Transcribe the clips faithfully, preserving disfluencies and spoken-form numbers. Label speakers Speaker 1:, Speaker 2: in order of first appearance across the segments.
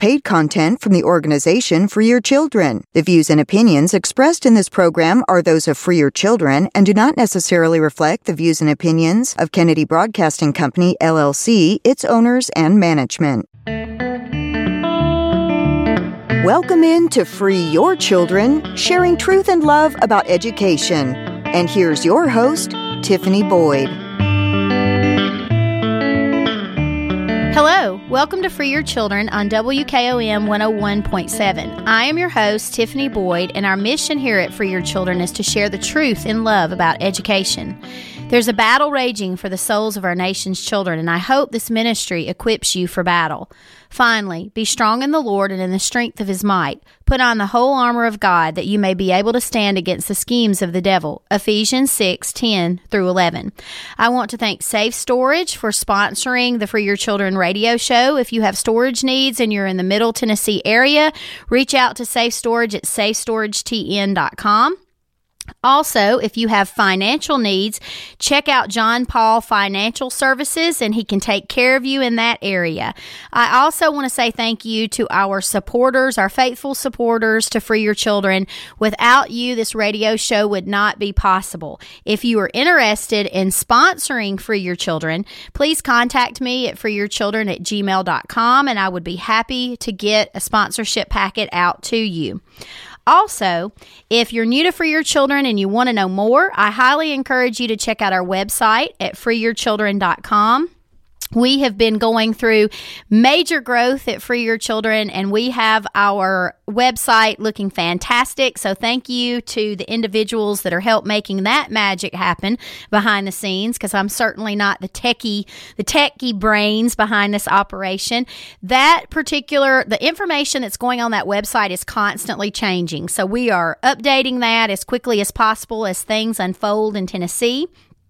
Speaker 1: paid content from the organization Free Your Children. The views and opinions expressed in this program are those of Free Your Children and do not necessarily reflect the views and opinions of Kennedy Broadcasting Company, L L C, its owners, and management. Welcome in to Free Your Children, sharing truth and love about education. And here's your host, Tiffany Boyd.
Speaker 2: Hello, welcome to Free Your Children on W K O M one oh one point seven. I am your host, Tiffany Boyd, and our mission here at Free Your Children is to share the truth and love about education. There's a battle raging for the souls of our nation's children, and I hope this ministry equips you for battle. Finally, be strong in the Lord and in the strength of His might. Put on the whole armor of God that you may be able to stand against the schemes of the devil. Ephesians six, ten through eleven. I want to thank Safe Storage for sponsoring the Free Your Children radio show. If you have storage needs and you're in the Middle Tennessee area, reach out to Safe Storage at safe storage t n dot com. Also, if you have financial needs, check out John Paul Financial Services, and he can take care of you in that area. I also want to say thank you to our supporters, our faithful supporters to Free Your Children. Without you, this radio show would not be possible. If you are interested in sponsoring Free Your Children, please contact me at free your children at gmail dot com, and I would be happy to get a sponsorship packet out to you. Also, if you're new to Free Your Children and you want to know more, I highly encourage you to check out our website at free your children dot com. We have been going through major growth at Free Your Children, and we have our website looking fantastic. So thank you to the individuals that are help making that magic happen behind the scenes, because I'm certainly not the techie, the techie brains behind this operation. That particular, the information that's going on that website is constantly changing. So we are updating that as quickly as possible as things unfold in Tennessee.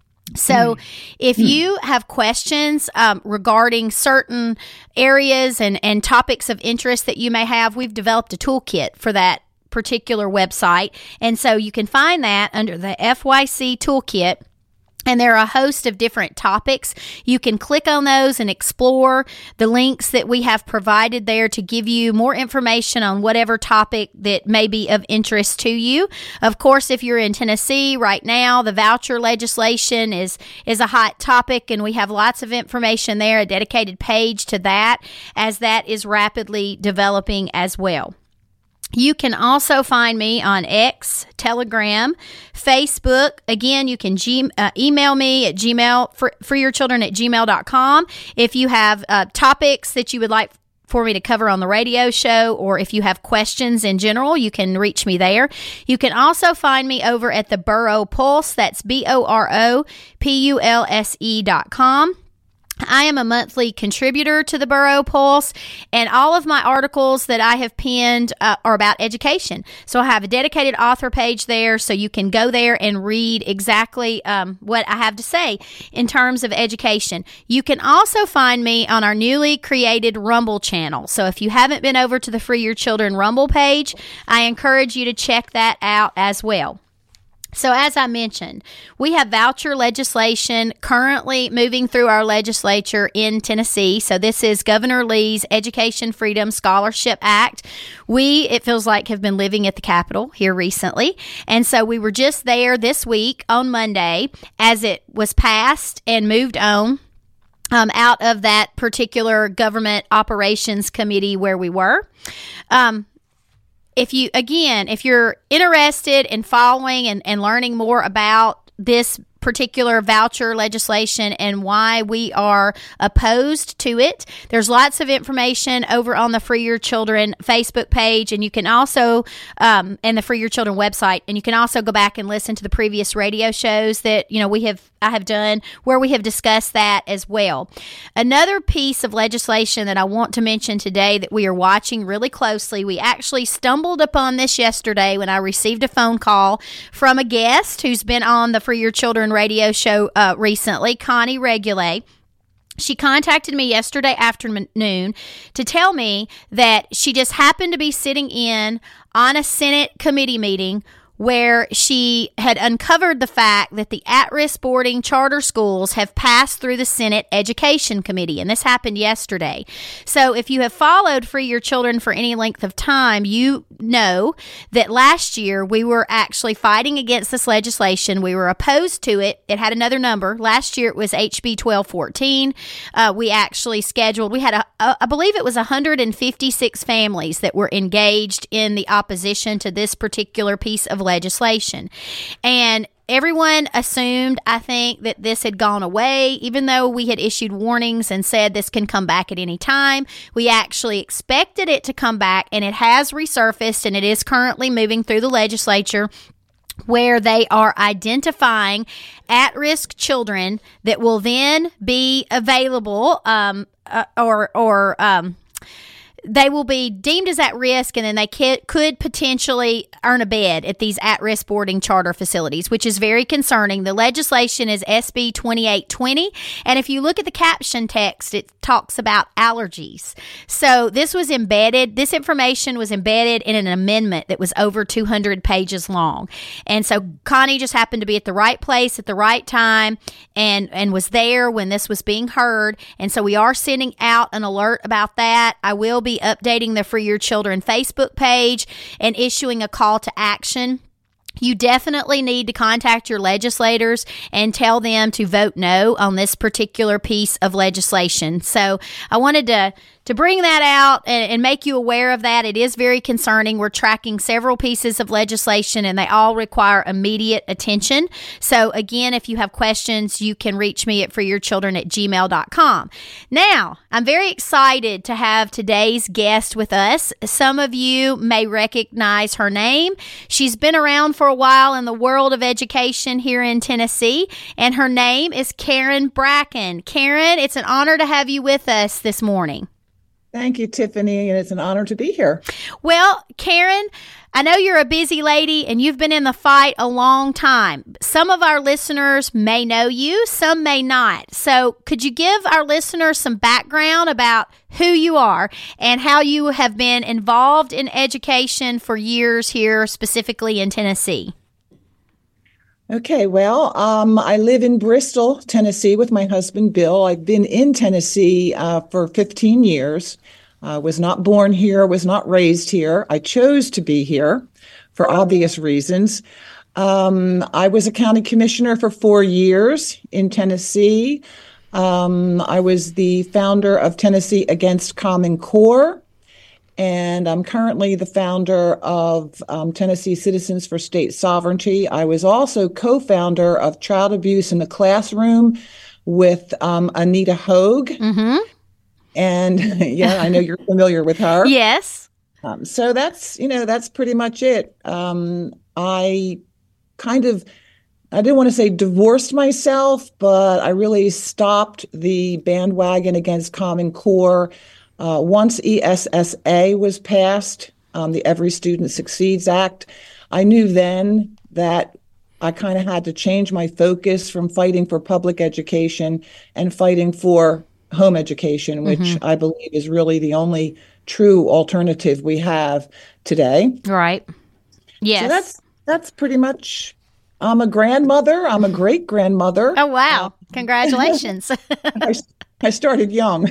Speaker 2: So if you have questions um, regarding certain areas and, and topics of interest that you may have, we've developed a toolkit for that particular website. And so you can find that under the F Y C toolkit. And there are a host of different topics. You can click on those and explore the links that we have provided there to give you more information on whatever topic that may be of interest to you. Of course, if you're in Tennessee right now, the voucher legislation is, is a hot topic, and we have lots of information there, a dedicated page to that, as that is rapidly developing as well. You can also find me on X, Telegram, Facebook. Again, you can G, uh, email me at gmail, for, freeyourchildren at gmail dot com. If you have uh, topics that you would like for me to cover on the radio show, or if you have questions in general, you can reach me there. You can also find me over at the Boro Pulse. That's B O R O P U L S E dot com. I am a monthly contributor to the Boro Pulse, and all of my articles that I have penned uh, are about education. So I have a dedicated author page there, so you can go there and read exactly um, what I have to say in terms of education. You can also find me on our newly created Rumble channel. So if you haven't been over to the Free Your Children Rumble page, I encourage you to check that out as well. So as I mentioned, we have voucher legislation currently moving through our legislature in Tennessee. So this is Governor Lee's Education Freedom Scholarship Act. We, it feels like, have been living at the Capitol here recently. And so we were just there this week on Monday as it was passed and moved on um, out of that particular government operations committee where we were. Um, If you, again, if you're interested in following and, and learning more about this particular voucher legislation and why we are opposed to it, there's lots of information over on the Free Your Children Facebook page, and you can also, um, and the Free Your Children website, and you can also go back and listen to the previous radio shows that, you know, we have, I have done where we have discussed that as well. Another piece of legislation that I want to mention today that we are watching really closely, we actually stumbled upon this yesterday when I received a phone call from a guest who's been on the Free Your Children radio show uh, recently, Connie Regule. She contacted me yesterday afternoon to tell me that she just happened to be sitting in on a Senate committee meeting where she had uncovered the fact that the at-risk boarding charter schools have passed through the Senate Education Committee, and this happened yesterday. So if you have followed Free Your Children for any length of time, you know that last year we were actually fighting against this legislation. We were opposed to it. It had another number. Last year it was H B twelve fourteen. Uh, we actually scheduled, we had, a, a, I believe it was one hundred fifty-six families that were engaged in the opposition to this particular piece of legislation. And everyone assumed, I think, that this had gone away, even though we had issued warnings and said this can come back at any time. We actually expected it to come back, and it has resurfaced, and it is currently moving through the legislature, where they are identifying at-risk children that will then be available um, uh, or or um, they will be deemed as at risk, and then they could, could potentially earn a bed at these at-risk boarding charter facilities, which is very concerning. The legislation is S B twenty-eight twenty, and if you look at the caption text, it talks about allergies. So this was embedded, this information was embedded in an amendment that was over two hundred pages long. And so Connie just happened to be at the right place at the right time and, and was there when this was being heard. And so we are sending out an alert about that. I will be updating the Free Your Children Facebook page and issuing a call to action. You definitely need to contact your legislators and tell them to vote no on this particular piece of legislation. So I wanted to to bring that out and, and make you aware of that. It is very concerning. We're tracking several pieces of legislation, and they all require immediate attention. So again, if you have questions, you can reach me at freeyourchildren at gmail dot com. Now, I'm very excited to have today's guest with us. Some of you may recognize her name. She's been around for a while in the world of education here in Tennessee, and her name is Karen Bracken. Karen, it's an honor to have you with us this morning.
Speaker 3: Thank you, Tiffany, and it's an honor to be here.
Speaker 2: Well, Karen, I know you're a busy lady and you've been in the fight a long time. Some of our listeners may know you, some may not. So could you give our listeners some background about who you are and how you have been involved in education for years here, specifically in Tennessee?
Speaker 3: Okay, well, um, I live in Bristol, Tennessee with my husband, Bill. I've been in Tennessee uh, for fifteen years. I uh, was not born here, was not raised here. I chose to be here for obvious reasons. Um, I was a county commissioner for four years in Tennessee. Um, I was the founder of Tennessee Against Common Core. And I'm currently the founder of um, Tennessee Citizens for State Sovereignty. I was also co-founder of Child Abuse in the Classroom with um, Anita Hogue.
Speaker 2: Mm-hmm.
Speaker 3: And yeah, I know you're familiar with her.
Speaker 2: Yes.
Speaker 3: Um, so that's, you know, that's pretty much it. Um, I kind of, I didn't want to say divorced myself, but I really stopped the bandwagon against Common Core Uh, once E S S A was passed, um, the Every Student Succeeds Act. I knew then that I kind of had to change my focus from fighting for public education and fighting for home education, which mm-hmm. I believe is really the only true alternative we have today.
Speaker 2: Right. Yes.
Speaker 3: So that's that's pretty much. I'm a grandmother. I'm a great grandmother.
Speaker 2: Oh wow! Um, Congratulations.
Speaker 3: I, I started young.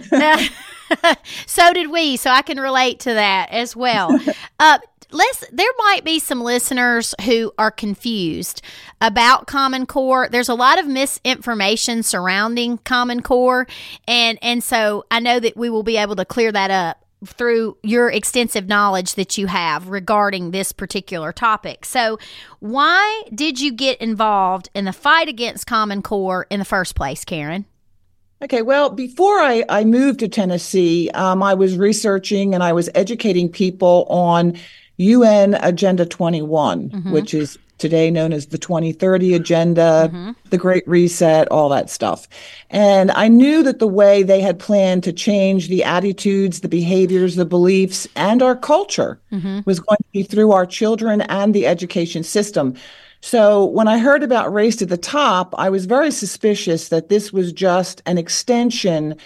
Speaker 2: So did we, so I can relate to that as well. Uh, let's. There might be some listeners who are confused about Common Core. There's a lot of misinformation surrounding Common Core, and and so I know that we will be able to clear that up through your extensive knowledge that you have regarding this particular topic. So why did you get involved in the fight against Common Core in the first place, Karen?
Speaker 3: Okay, well, before I, I moved to Tennessee, um, I was researching and I was educating people on U N Agenda twenty-one, mm-hmm. which is today known as the twenty thirty Agenda, mm-hmm. the Great Reset, all that stuff. And I knew that the way they had planned to change the attitudes, the behaviors, the beliefs, and our culture mm-hmm. was going to be through our children and the education system. So when I heard about Race to the Top, I was very suspicious that this was just an extension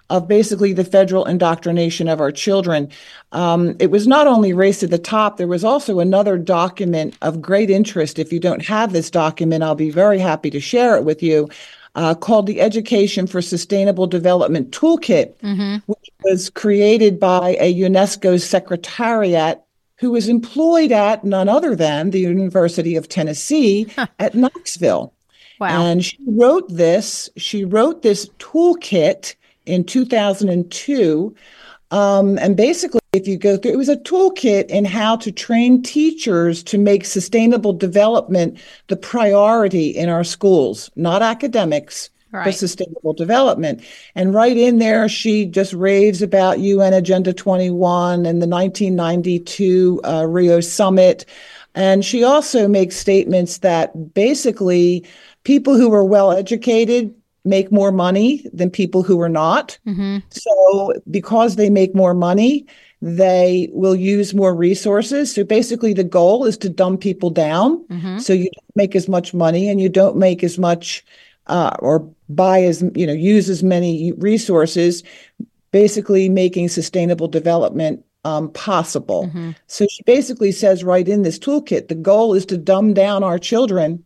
Speaker 3: of basically the federal indoctrination of our children. Um, it was not only Race to the Top, there was also another document of great interest. If you don't have this document, I'll be very happy to share it with you, uh, called the Education for Sustainable Development Toolkit, mm-hmm. which was created by a UNESCO secretariat who was employed at none other than the University of Tennessee at Knoxville.
Speaker 2: Wow.
Speaker 3: And she wrote this, she wrote this toolkit in two thousand two. Um, and basically, if you go through, it was a toolkit in how to train teachers to make sustainable development the priority in our schools, not academics, right. but sustainable development. And right in there, she just raves about U N Agenda twenty-one and the nineteen ninety-two uh, Rio Summit. And she also makes statements that basically people who are well educated make more money than people who are not. Mm-hmm. So because they make more money, they will use more resources. So basically the goal is to dumb people down. Mm-hmm. So you don't make as much money and you don't make as much uh, or buy as, you know, use as many resources, basically making sustainable development um, possible. Mm-hmm. So she basically says right in this toolkit, the goal is to dumb down our children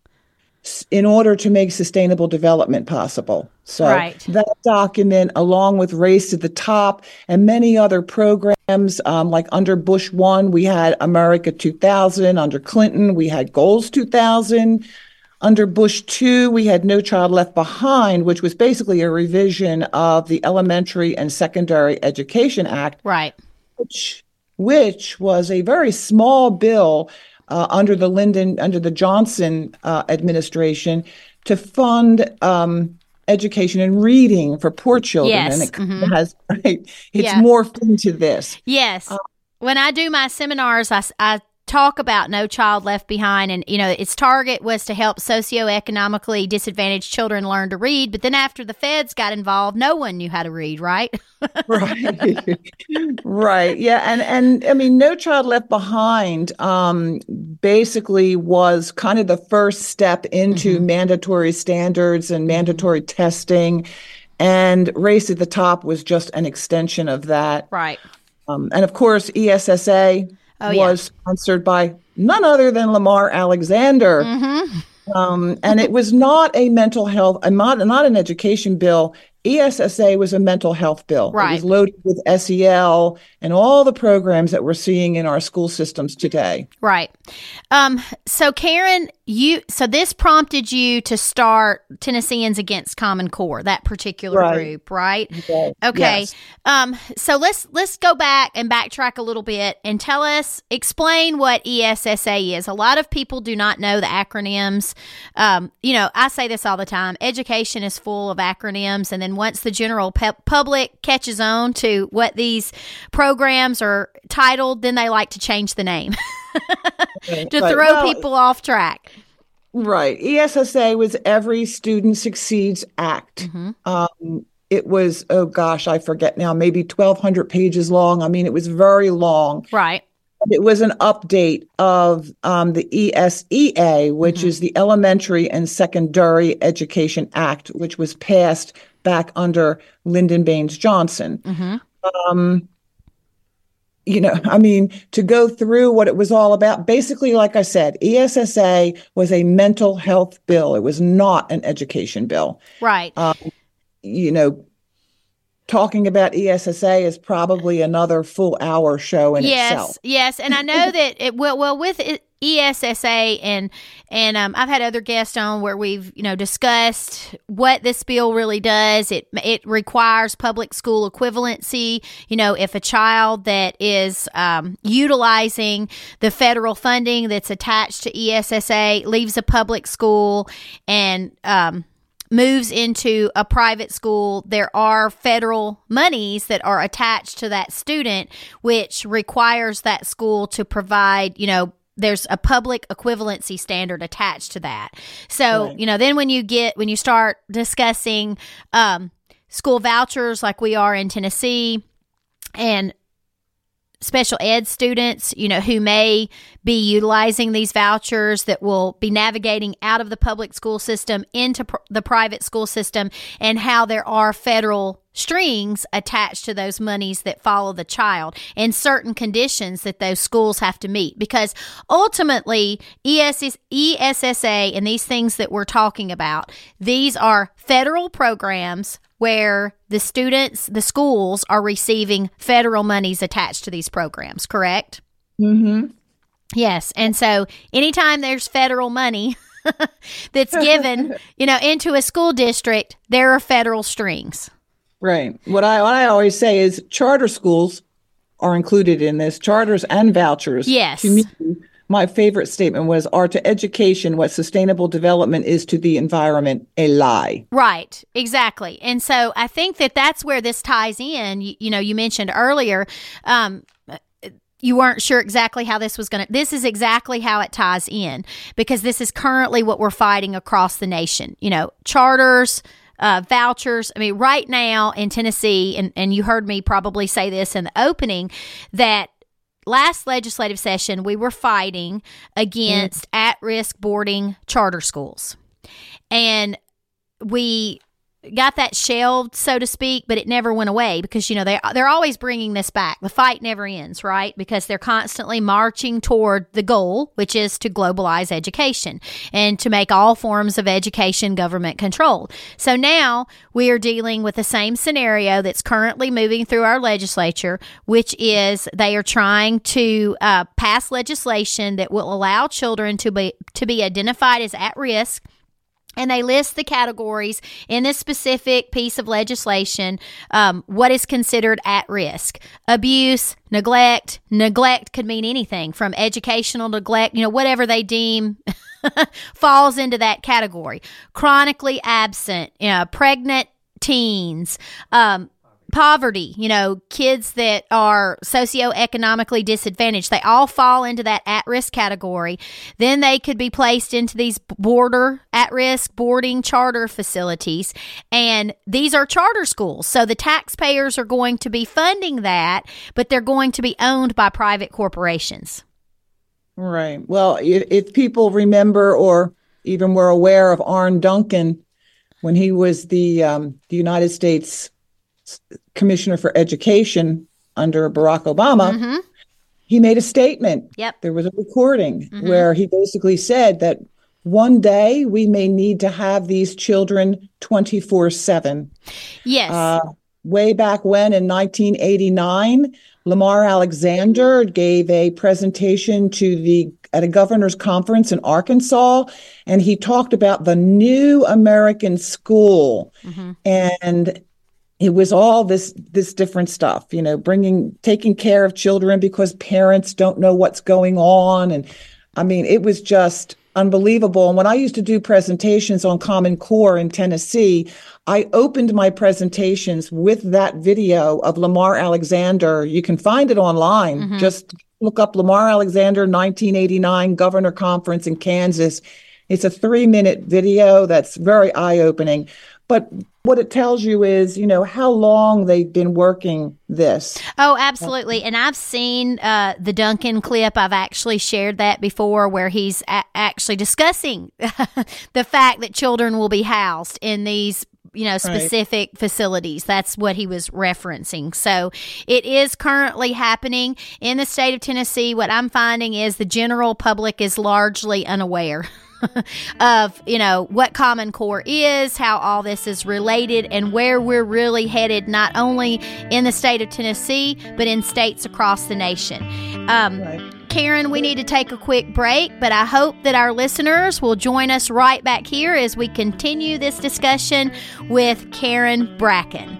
Speaker 3: in order to make sustainable development possible. So right. that document, along with Race to the Top and many other programs, um, like under Bush one, we had America two thousand. Under Clinton, we had Goals two thousand. Under Bush two, we had No Child Left Behind, which was basically a revision of the Elementary and Secondary Education Act.
Speaker 2: Right.
Speaker 3: Which, which was a very small bill Uh, under the Lyndon, under the Johnson uh, administration, to fund um, education and reading for poor children.
Speaker 2: Yes.
Speaker 3: And it
Speaker 2: mm-hmm.
Speaker 3: has, right, it's
Speaker 2: yeah.
Speaker 3: morphed into this.
Speaker 2: Yes.
Speaker 3: Uh,
Speaker 2: when I do my seminars, I, I talk about No Child Left Behind, and you know its target was to help socioeconomically disadvantaged children learn to read. But then after the feds got involved, no one knew how to read, right?
Speaker 3: Right. Right. Yeah. And, and I mean, No Child Left Behind um, basically was kind of the first step into mm-hmm. mandatory standards and mandatory mm-hmm. testing. And Race at the Top was just an extension of that.
Speaker 2: Right.
Speaker 3: Um, and of course, E S S A oh, was yeah. sponsored by none other than Lamar Alexander. Mm-hmm. Um, and it was not a mental health, not, not an education bill. E S S A was a mental health bill.
Speaker 2: Right.
Speaker 3: It was loaded with S E L and all the programs that we're seeing in our school systems today.
Speaker 2: Right. Um, so Karen, you so this prompted you to start Tennesseans Against Common Core, that particular right. group, right?
Speaker 3: Okay.
Speaker 2: Okay.
Speaker 3: Yes.
Speaker 2: Um, so let's let's go back and backtrack a little bit and tell us, explain what E S S A is. A lot of people do not know the acronyms. Um, you know, I say this all the time. Education is full of acronyms, and then once the general pe- public catches on to what these programs are titled, then they like to change the name
Speaker 3: okay.
Speaker 2: to
Speaker 3: right.
Speaker 2: throw
Speaker 3: well,
Speaker 2: people off track.
Speaker 3: Right. E S S A was Every Student Succeeds Act. Mm-hmm. Um, it was, oh gosh, I forget now, maybe twelve hundred pages long. I mean, it was very long.
Speaker 2: Right.
Speaker 3: It was an update of um, the E S E A, which mm-hmm. is the Elementary and Secondary Education Act, which was passed back under Lyndon Baines Johnson. Mm-hmm. Um, you know, I mean, to go through what it was all about, basically, like I said, E S S A was a mental health bill. It was not an education bill.
Speaker 2: Right. Um,
Speaker 3: you know, talking about E S S A is probably another full hour show in
Speaker 2: yes,
Speaker 3: itself.
Speaker 2: Yes, and I know that it well, well with E S S A and and um, I've had other guests on where we've you know discussed what this bill really does. It it requires public school equivalency. You know, if a child that is um, utilizing the federal funding that's attached to E S S A leaves a public school and um, moves into a private school, there are federal monies that are attached to that student, which requires that school to provide, you know, there's a public equivalency standard attached to that. So, right. you know, then when you get, when you start discussing um, school vouchers like we are in Tennessee and special ed students, you know, who may be utilizing these vouchers that will be navigating out of the public school system into pr- the private school system, and how there are federal strings attached to those monies that follow the child and certain conditions that those schools have to meet. Because ultimately, E S S A and these things that we're talking about, these are federal programs where the students, the schools are receiving federal monies attached to these programs, correct?
Speaker 3: Mm-hmm.
Speaker 2: Yes. And so anytime there's federal money that's given, you know, into a school district, there are federal strings.
Speaker 3: Right. What I what I always say is charter schools are included in this, charters and vouchers.
Speaker 2: Yes.
Speaker 3: To me, my favorite statement was, are to education what sustainable development is to the environment, a lie.
Speaker 2: Right, exactly. And so I think that that's where this ties in. You, you know, you mentioned earlier, um, you weren't sure exactly how this was going to, this is exactly how it ties in, because this is currently what we're fighting across the nation. You know, charters, uh, vouchers. I mean, right now in Tennessee, and, and you heard me probably say this in the opening, that last legislative session, we were fighting against mm. at-risk boarding charter schools. And we got that shelved, so to speak, but it never went away because, you know, they, they're always bringing this back. The fight never ends, right? Because they're constantly marching toward the goal, which is to globalize education and to make all forms of education government controlled. So now we are dealing with the same scenario that's currently moving through our legislature, which is they are trying to uh, pass legislation that will allow children to be to be identified as at risk. And they list the categories in this specific piece of legislation, um, what is considered at risk. Abuse, neglect. Neglect could mean anything from educational neglect, you know, whatever they deem falls into that category. Chronically absent, you know, pregnant teens, um, poverty, you know, kids that are socioeconomically disadvantaged, they all fall into that at-risk category. Then they could be placed into these border, at-risk boarding charter facilities. And these are charter schools. So the taxpayers are going to be funding that, but they're going to be owned by private corporations.
Speaker 3: Right. Well, if, if people remember or even were aware of Arne Duncan, when he was the, um, the United States Commissioner for Education under Barack Obama, mm-hmm. he made a statement.
Speaker 2: Yep.
Speaker 3: There was a recording
Speaker 2: mm-hmm.
Speaker 3: where he basically said that one day we may need to have these children twenty-four seven.
Speaker 2: Yes.
Speaker 3: Uh, way back when in nineteen eighty-nine, Lamar Alexander gave a presentation to the at a governor's conference in Arkansas, and he talked about the new American school. Mm-hmm. And it was all this this different stuff, you know, bringing, taking care of children because parents don't know what's going on. And I mean, it was just unbelievable. And when I used to do presentations on Common Core in Tennessee, I opened my presentations with that video of Lamar Alexander. You can find it online. Mm-hmm. Just look up Lamar Alexander nineteen eighty-nine Governor Conference in Kansas. It's a three-minute video that's very eye-opening. But what it tells you is, you know, how long they've been working this.
Speaker 2: Oh, absolutely. And I've seen uh, the Duncan clip. I've actually shared that before, where he's a- actually discussing the fact that children will be housed in these, you know, specific right. facilities. That's what he was referencing. So it is currently happening in the state of Tennessee. What I'm finding is the general public is largely unaware of, you know, what Common Core is, how all this is related, and where we're really headed, not only in the state of Tennessee, but in states across the nation. Um, right. Karen, we need to take a quick break, but I hope that our listeners will join us right back here as we continue this discussion with Karen Bracken.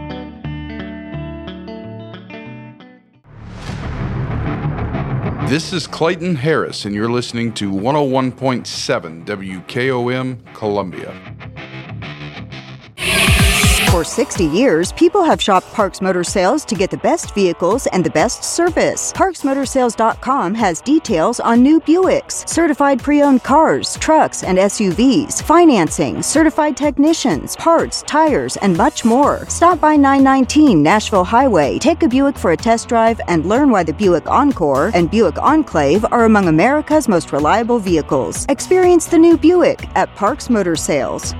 Speaker 4: This is Clayton Harris, and you're listening to one oh one point seven W K O M Columbia.
Speaker 1: For sixty years, people have shopped Parks Motor Sales to get the best vehicles and the best service. Parks Motor Sales dot com has details on new Buicks, certified pre-owned cars, trucks, and S U Vs, financing, certified technicians, parts, tires, and much more. Stop by nine nineteen Nashville Highway, take a Buick for a test drive, and learn why the Buick Encore and Buick Enclave are among America's most reliable vehicles. Experience the new Buick at Parks Motor Sales.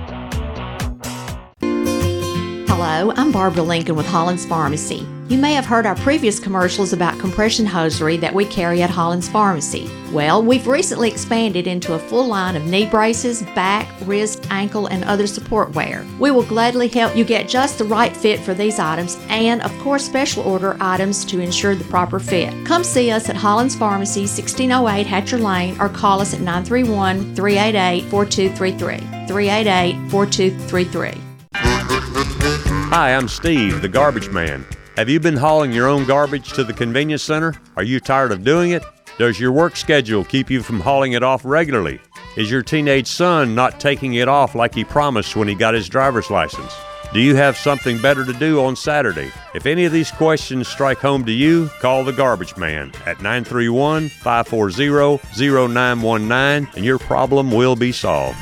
Speaker 5: Hello, I'm Barbara Lincoln with Hollins Pharmacy. You may have heard our previous commercials about compression hosiery that we carry at Hollins Pharmacy. Well, we've recently expanded into a full line of knee braces, back, wrist, ankle, and other support wear. We will gladly help you get just the right fit for these items and, of course, special order items to ensure the proper fit. Come see us at Hollins Pharmacy, sixteen oh eight Hatcher Lane, or call us at nine three one, three eight eight, four two three three, three eight eight, four two three three.
Speaker 6: Hi, I'm Steve, the garbage man. Have you been hauling your own garbage to the convenience center? Are you tired of doing it? Does your work schedule keep you from hauling it off regularly? Is your teenage son not taking it off like he promised when he got his driver's license? Do you have something better to do on Saturday? If any of these questions strike home to you, call the garbage man at nine three one, five four zero, zero nine one nine and your problem will be solved.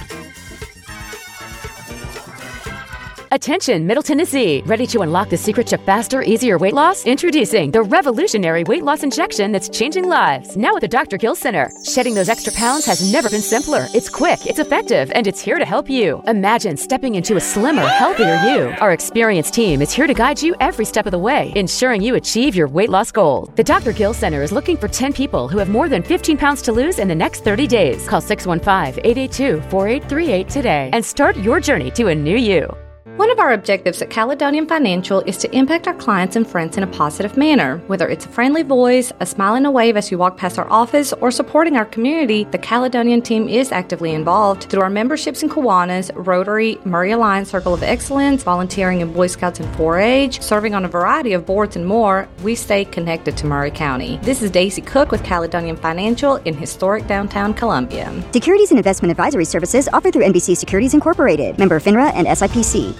Speaker 7: Attention, Middle Tennessee. Ready to unlock the secret to faster, easier weight loss? Introducing the revolutionary weight loss injection that's changing lives. Now at the Doctor Gill Center. Shedding those extra pounds has never been simpler. It's quick, it's effective, and it's here to help you. Imagine stepping into a slimmer, healthier you. Our experienced team is here to guide you every step of the way, ensuring you achieve your weight loss goal. The Doctor Gill Center is looking for ten people who have more than fifteen pounds to lose in the next thirty days. Call six one five, eight eight two, four eight three eight today and start your journey to a new you.
Speaker 8: One of our objectives at Caledonian Financial is to impact our clients and friends in a positive manner. Whether it's a friendly voice, a smile and a wave as you walk past our office, or supporting our community, the Caledonian team is actively involved through our memberships in Kiwanis, Rotary, Murray Alliance Circle of Excellence, volunteering in Boy Scouts and four H, serving on a variety of boards and more. We stay connected to Murray County. This is Daisy Cook with Caledonian Financial in historic downtown Columbia.
Speaker 9: Securities and investment advisory services offered through N B C Securities Incorporated, member FINRA and S I P C.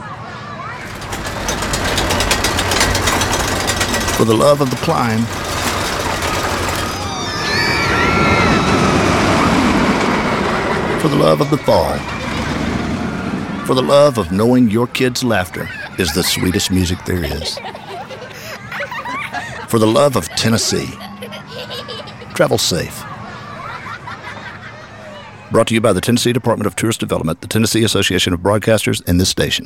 Speaker 10: For the love of the climb, for the love of the fall, for the love of knowing your kids' laughter is the sweetest music there is, for the love of Tennessee. Travel safe. Brought to you by the Tennessee Department of Tourist Development, the Tennessee Association of Broadcasters, and this station.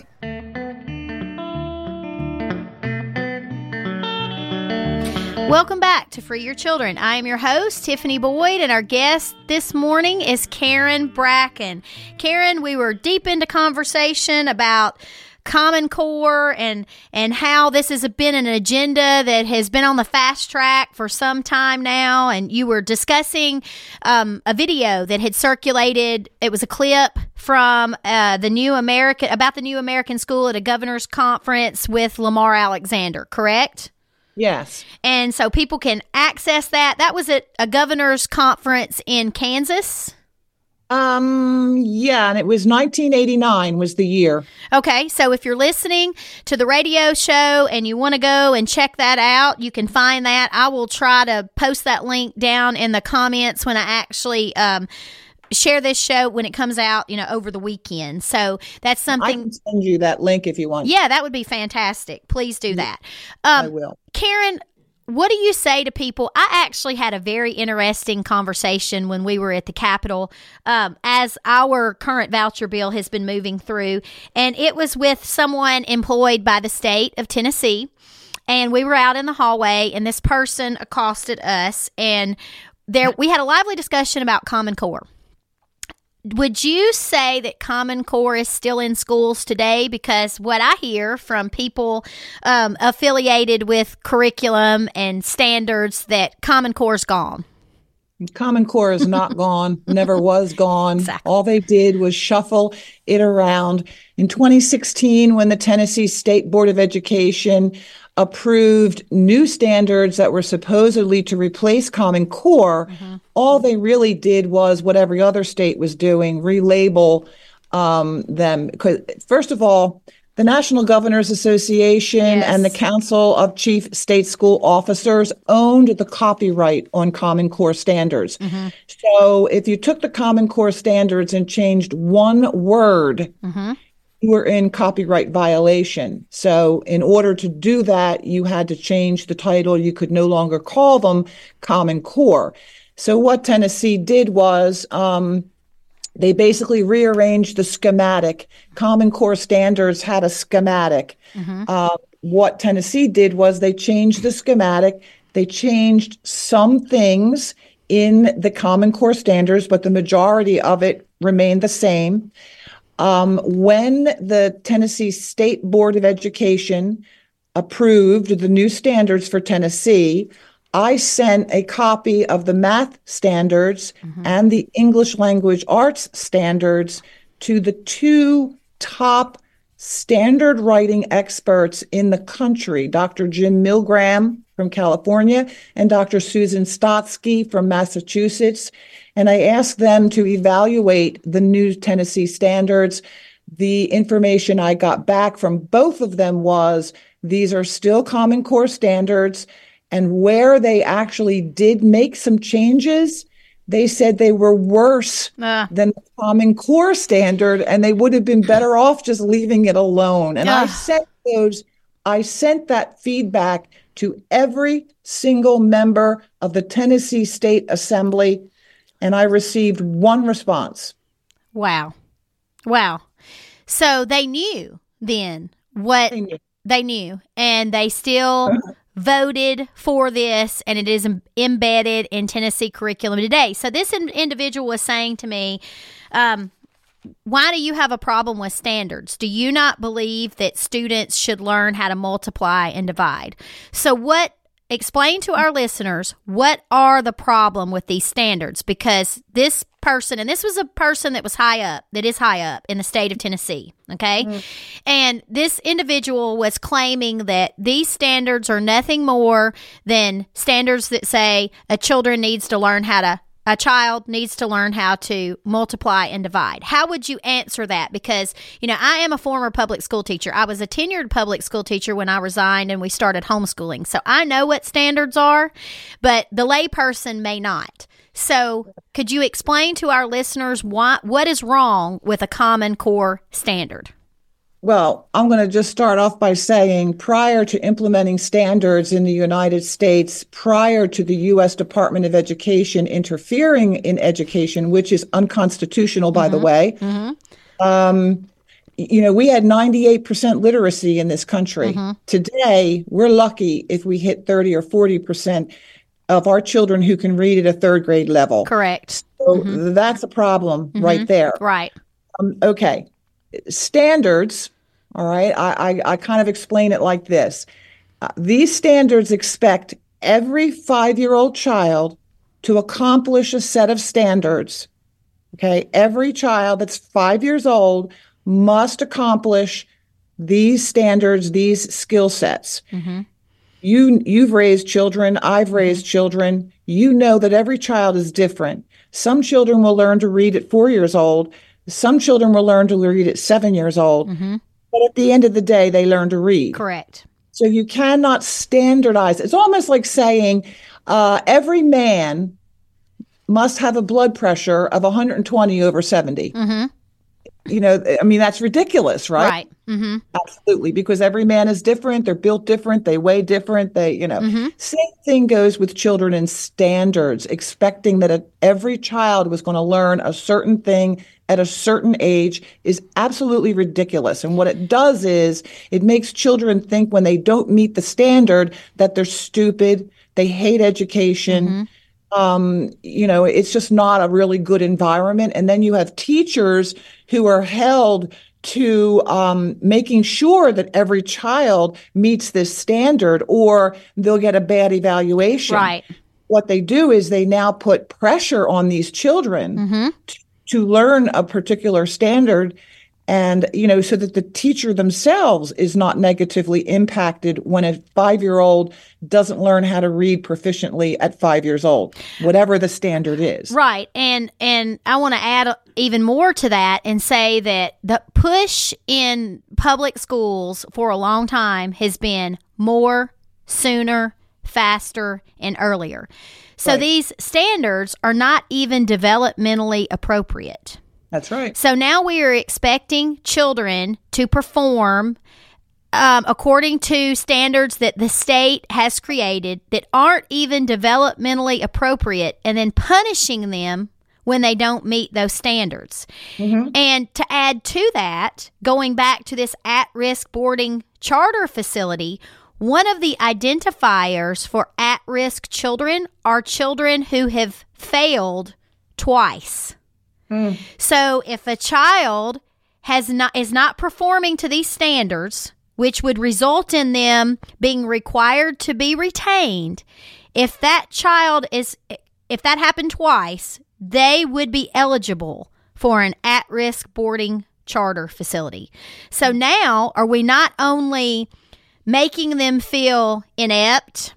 Speaker 2: Welcome back to Free Your Children. I am your host, Tiffany Boyd, and our guest this morning is Karen Bracken. Karen, we were deep into conversation about Common Core and and how this has been an agenda that has been on the fast track for some time now. And you were discussing um, a video that had circulated. It was a clip from uh, the New American about the New American School at a governor's conference with Lamar Alexander, correct?
Speaker 3: Yes.
Speaker 2: And so people can access that. That was at a governor's conference in Kansas.
Speaker 3: Um, yeah, and it was nineteen eighty-nine was the year.
Speaker 2: Okay, so if you're listening to the radio show and you want to go and check that out, you can find that. I will try to post that link down in the comments when I actually um, share this show when it comes out, you know, over the weekend. So that's something.
Speaker 3: I can send you that link if you want.
Speaker 2: Yeah, that would be fantastic. Please do that. Um,
Speaker 3: I will.
Speaker 2: Karen, what do you say to people? I actually had a very interesting conversation when we were at the Capitol um, as our current voucher bill has been moving through, and it was with someone employed by the state of Tennessee, and we were out in the hallway, and this person accosted us, and there we had a lively discussion about Common Core. Would you say that Common Core is still in schools today? Because what I hear from people um, affiliated with curriculum and standards, that Common Core is gone.
Speaker 3: Common Core is not gone, never was gone.
Speaker 2: Exactly.
Speaker 3: All they did was shuffle it around. In twenty sixteen, when the Tennessee State Board of Education approved new standards that were supposedly to replace Common Core, mm-hmm. all they really did was what every other state was doing, relabel um, them. Because first of all, The National Governors Association
Speaker 2: Yes.
Speaker 3: and the Council of Chief State School Officers owned the copyright on Common Core standards.
Speaker 2: Mm-hmm.
Speaker 3: So if you took the Common Core standards and changed one word,
Speaker 2: Mm-hmm.
Speaker 3: you were in copyright violation. So in order to do that, you had to change the title. You could no longer call them Common Core. So what Tennessee did was um, they basically rearranged the schematic. Common Core standards had a schematic.
Speaker 2: Mm-hmm.
Speaker 3: Uh, what Tennessee did was they changed the schematic. They changed some things in the Common Core standards, but the majority of it remained the same. Um, when the Tennessee State Board of Education approved the new standards for Tennessee, I sent a copy of the math standards mm-hmm. and the English language arts standards to the two top standard writing experts in the country, Doctor Jim Milgram from California and Doctor Susan Stotsky from Massachusetts. And I asked them to evaluate the new Tennessee standards. The information I got back from both of them was these are still Common Core standards. And where they actually did make some changes, they said they were worse uh. than the Common Core standard, and they would have been better off just leaving it alone. And uh. I sent those, I sent that feedback to every single member of the Tennessee State Assembly, and I received one response.
Speaker 2: Wow. Wow. So they knew then what they knew, they knew and they still voted for this, and it is em- embedded in Tennessee curriculum today. So this in- individual was saying to me, um, why do you have a problem with standards? Do you not believe that students should learn how to multiply and divide? So what, explain to our listeners, what are the problem with these standards? Because this person, and this was a person that was high up, that is high up in the state of Tennessee, okay? Mm-hmm. And this individual was claiming that these standards are nothing more than standards that say a children needs to learn how to A child needs to learn how to multiply and divide. How would you answer that? Because, you know, I am a former public school teacher. I was a tenured public school teacher when I resigned and we started homeschooling. So I know what standards are, but the layperson may not. So could you explain to our listeners why, what is wrong with a Common Core standard?
Speaker 3: Well, I'm going to just start off by saying prior to implementing standards in the United States, prior to the U S Department of Education interfering in education, which is unconstitutional, by mm-hmm. the way, mm-hmm. um, you know, we had ninety-eight percent literacy in this country. Mm-hmm. Today, we're lucky if we hit thirty or forty percent of our children who can read at a third grade level.
Speaker 2: Correct.
Speaker 3: So
Speaker 2: mm-hmm.
Speaker 3: that's a problem mm-hmm. right there.
Speaker 2: Right.
Speaker 3: Um, okay. Standards, all right, I, I, I kind of explain it like this. Uh, these standards expect every five-year-old child to accomplish a set of standards, okay? Every child that's five years old must accomplish these standards, these skill sets. Mm-hmm. You, you've raised children, I've raised children. You know that every child is different. Some children will learn to read at four years old. Some children will learn to read at seven years old. Mm-hmm. But at the end of the day, they learn to read.
Speaker 2: Correct.
Speaker 3: So you cannot standardize. It's almost like saying uh, every man must have a blood pressure of one hundred twenty over seventy. Mm-hmm. You know, I mean, that's ridiculous, right?
Speaker 2: Right. Mm-hmm.
Speaker 3: Absolutely. Because every man is different. They're built different. They weigh different. They, you know, mm-hmm. same thing goes with children and standards, expecting that a, every child was going to learn a certain thing at a certain age is absolutely ridiculous. And what it does is it makes children think when they don't meet the standard that they're stupid, they hate education. Mm-hmm. Um, you know, it's just not a really good environment. And then you have teachers who are held to um, making sure that every child meets this standard or they'll get a bad evaluation.
Speaker 2: Right.
Speaker 3: What they do is they now put pressure on these children mm-hmm. to, to learn a particular standard. And, you know, so that the teacher themselves is not negatively impacted when a five-year-old doesn't learn how to read proficiently at five years old, whatever the standard is.
Speaker 2: Right. And and I want to add even more to that and say that the push in public schools for a long time has been more, sooner, faster, and earlier. So
Speaker 3: Right.
Speaker 2: these standards are not even developmentally appropriate.
Speaker 3: That's right.
Speaker 2: So now we are expecting children to perform um, according to standards that the state has created that aren't even developmentally appropriate, and then punishing them when they don't meet those standards.
Speaker 3: Mm-hmm.
Speaker 2: And to add to that, going back to this at-risk boarding charter facility, one of the identifiers for at-risk children are children who have failed twice.
Speaker 3: Mm.
Speaker 2: So if a child has not is not performing to these standards, which would result in them being required to be retained, if that child is if that happened twice, they would be eligible for an at-risk boarding charter facility. So now, are we not only making them feel inept,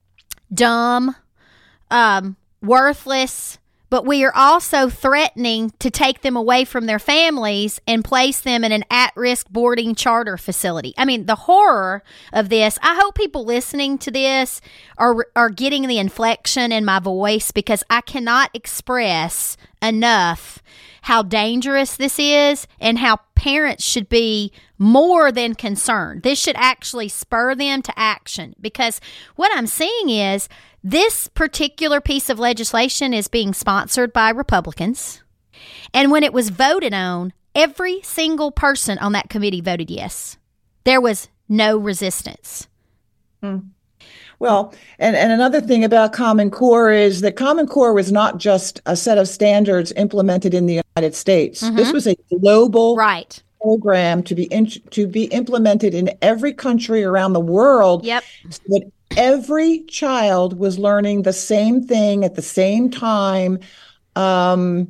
Speaker 2: dumb, um, worthless, but we are also threatening to take them away from their families and place them in an at-risk boarding charter facility? I mean, the horror of this, I hope people listening to this are are getting the inflection in my voice, because I cannot express enough how dangerous this is and how parents should be more than concerned. This should actually spur them to action, because what I'm seeing is this particular piece of legislation is being sponsored by Republicans. And when it was voted on, every single person on that committee voted yes. There was no resistance.
Speaker 3: Hmm. Well, and, and another thing about Common Core is that Common Core was not just a set of standards implemented in the United States.
Speaker 2: Mm-hmm.
Speaker 3: This was a global
Speaker 2: right.
Speaker 3: program to be in, to be implemented in every country around the world.
Speaker 2: Yep.
Speaker 3: So that every child was learning the same thing at the same time. Um,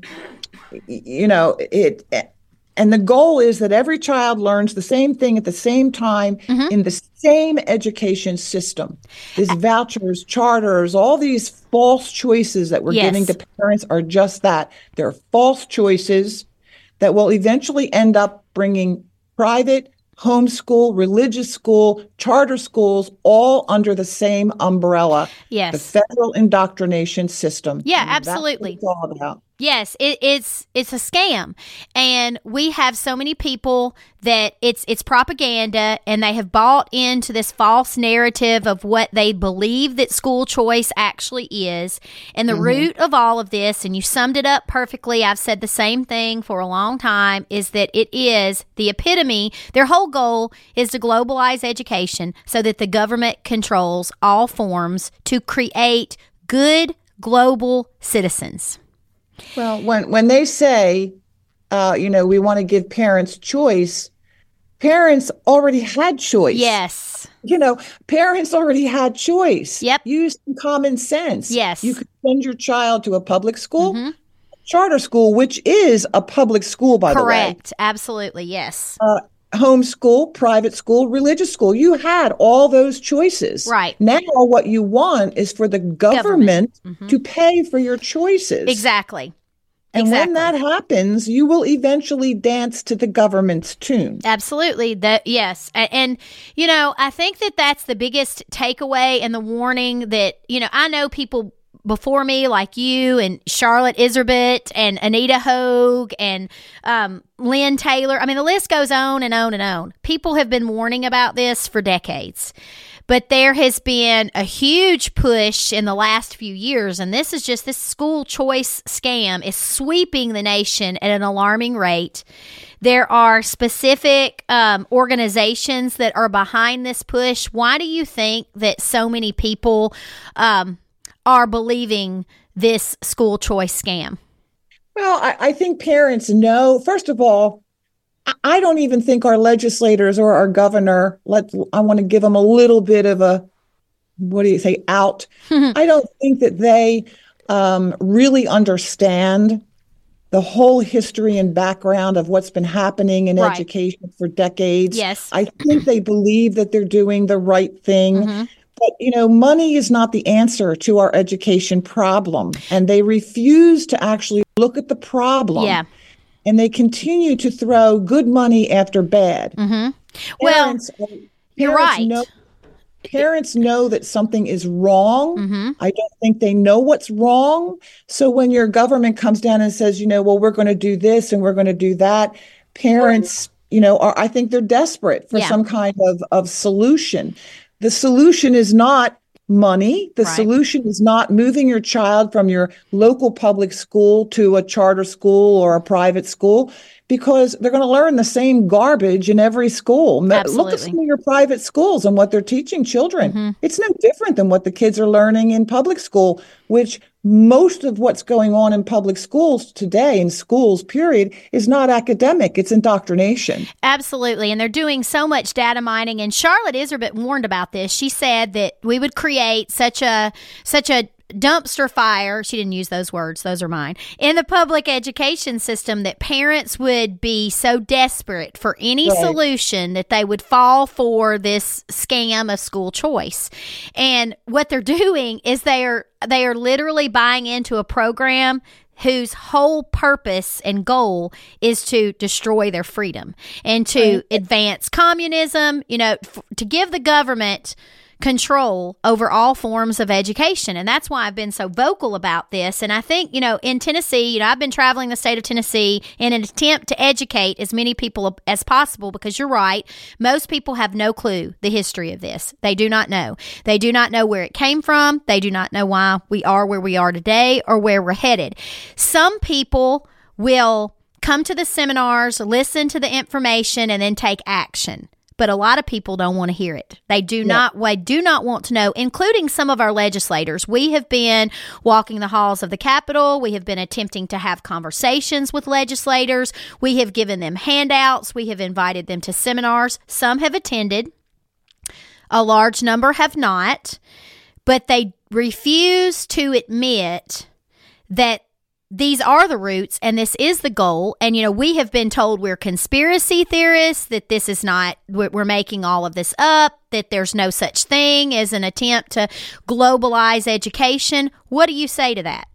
Speaker 3: you know, it. And the goal is that every child learns the same thing at the same time
Speaker 2: mm-hmm.
Speaker 3: in the same education system. These vouchers, charters, all these false choices that we're
Speaker 2: yes.
Speaker 3: giving to parents are just that. They're false choices that will eventually end up bringing private, homeschool, religious school, charter schools, all under the same umbrella.
Speaker 2: Yes.
Speaker 3: The federal indoctrination system.
Speaker 2: Yeah,
Speaker 3: and
Speaker 2: absolutely.
Speaker 3: That's what it's all about.
Speaker 2: Yes, it, it's it's a scam, and we have so many people that it's it's propaganda, and they have bought into this false narrative of what they believe that school choice actually is. And the mm-hmm. root of all of this, and you summed it up perfectly, I've said the same thing for a long time, is that it is the epitome. Their whole goal is to globalize education so that the government controls all forms to create good global citizens.
Speaker 3: Well, when when they say, uh, you know, we want to give parents choice, parents already had choice.
Speaker 2: Yes.
Speaker 3: You know, parents already had choice.
Speaker 2: Yep.
Speaker 3: Use some common sense.
Speaker 2: Yes.
Speaker 3: You could send your child to a public school,
Speaker 2: mm-hmm.
Speaker 3: charter school, which is a public school, by
Speaker 2: Correct.
Speaker 3: the way.
Speaker 2: Correct. Absolutely. Yes.
Speaker 3: Uh, homeschool, private school, religious school. You had all those choices.
Speaker 2: Right.
Speaker 3: Now what you want is for the government, government. Mm-hmm. to pay for your choices.
Speaker 2: Exactly.
Speaker 3: And
Speaker 2: exactly.
Speaker 3: when that happens, you will eventually dance to the government's tune.
Speaker 2: Absolutely. That yes. And, and, you know, I think that that's the biggest takeaway and the warning that, you know, I know people before me, like you and Charlotte Iserbyt and Anita Hogue and um, Lynn Taylor. I mean, the list goes on and on and on. People have been warning about this for decades. But there has been a huge push in the last few years, and this is just this school choice scam is sweeping the nation at an alarming rate. There are specific um, organizations that are behind this push. Why do you think that so many people um, are believing this school choice scam?
Speaker 3: Well, I, I think parents know, first of all, I don't even think our legislators or our governor, let I want to give them a little bit of a, what do you say, out. I don't think that they um, really understand the whole history and background of what's been happening in
Speaker 2: Right.
Speaker 3: education for decades.
Speaker 2: Yes.
Speaker 3: I think they believe that they're doing the right thing.
Speaker 2: Mm-hmm.
Speaker 3: But, you know, money is not the answer to our education problem. And they refuse to actually look at the problem.
Speaker 2: Yeah.
Speaker 3: And they continue to throw good money after bad.
Speaker 2: Mm-hmm. Well,
Speaker 3: Parents,
Speaker 2: you're
Speaker 3: parents
Speaker 2: right.
Speaker 3: Know, parents know that something is wrong.
Speaker 2: Mm-hmm.
Speaker 3: I don't think they know what's wrong. So when your government comes down and says, you know, well, we're going to do this and we're going to do that, parents, you know, are, I think they're desperate for
Speaker 2: Yeah.
Speaker 3: some kind of, of solution. The solution is not money. The
Speaker 2: Right.
Speaker 3: solution is not moving your child from your local public school to a charter school or a private school, because they're going to learn the same garbage in every school. Ma- Look
Speaker 2: Absolutely.
Speaker 3: at some of your private schools and what they're teaching children.
Speaker 2: Mm-hmm.
Speaker 3: It's no different than what the kids are learning in public school, which most of what's going on in public schools today, in schools, period, is not academic. It's indoctrination.
Speaker 2: Absolutely. And they're doing so much data mining. And Charlotte Iserbyt warned about this. She said that we would create such a such a dumpster fire. She didn't use those words. Those are mine. In the public education system, that parents would be so desperate for any
Speaker 3: Right.
Speaker 2: solution that they would fall for this scam of school choice. And what they're doing is they are they are literally buying into a program whose whole purpose and goal is to destroy their freedom and to
Speaker 3: Right.
Speaker 2: advance communism, you know, f- to give the government control over all forms of education. And that's why I've been so vocal about this. And I think, you know, in Tennessee, you know, I've been traveling the state of Tennessee in an attempt to educate as many people as possible, because you're right. Most people have no clue the history of this. They do not know. They do not know where it came from. They do not know why we are where we are today or where we're headed. Some people will come to the seminars, listen to the information, and then take action. But a lot of people don't want to hear it. They do not, they do not want to know, including some of our legislators. We have been walking the halls of the Capitol. We have been attempting to have conversations with legislators. We have given them handouts. We have invited them to seminars. Some have attended. A large number have not. But they refuse to admit that these are the roots and this is the goal. And, you know, we have been told we're conspiracy theorists, that this is not, we're making all of this up, that there's no such thing as an attempt to globalize education. What do you say to that?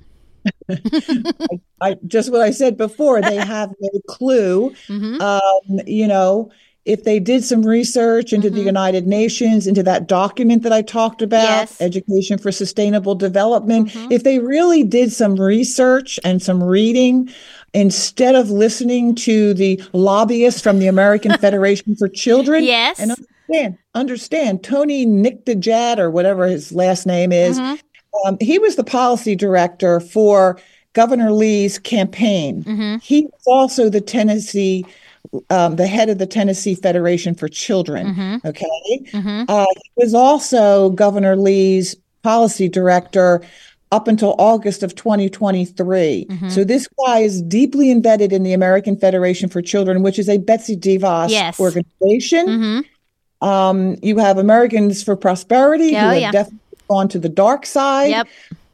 Speaker 3: I, I just what I said before, they have no clue.
Speaker 2: Mm-hmm.
Speaker 3: Um, you know, if they did some research into
Speaker 2: Mm-hmm.
Speaker 3: the United Nations, into that document that I talked about,
Speaker 2: Yes.
Speaker 3: Education for Sustainable Development,
Speaker 2: Mhm.
Speaker 3: if they really did some research and some reading, instead of listening to the lobbyists from the American Federation for Children,
Speaker 2: Yes.
Speaker 3: and understand, understand, Tony Nikdajad, or whatever his last name is,
Speaker 2: Mhm.
Speaker 3: um, he was the policy director for Governor Lee's campaign.
Speaker 2: Mhm.
Speaker 3: He was also the Tennessee Um, the head of the Tennessee Federation for Children.
Speaker 2: Mhm.
Speaker 3: Okay.
Speaker 2: Mhm.
Speaker 3: Uh, he was also Governor Lee's policy director up until August of twenty twenty-three.
Speaker 2: Mhm.
Speaker 3: So this guy is deeply embedded in the American Federation for Children, which is a Betsy DeVos
Speaker 2: Yes.
Speaker 3: organization.
Speaker 2: Mm-hmm.
Speaker 3: Um, you have Americans for Prosperity,
Speaker 2: Oh,
Speaker 3: who have
Speaker 2: yeah.
Speaker 3: definitely gone to the dark side.
Speaker 2: Yep.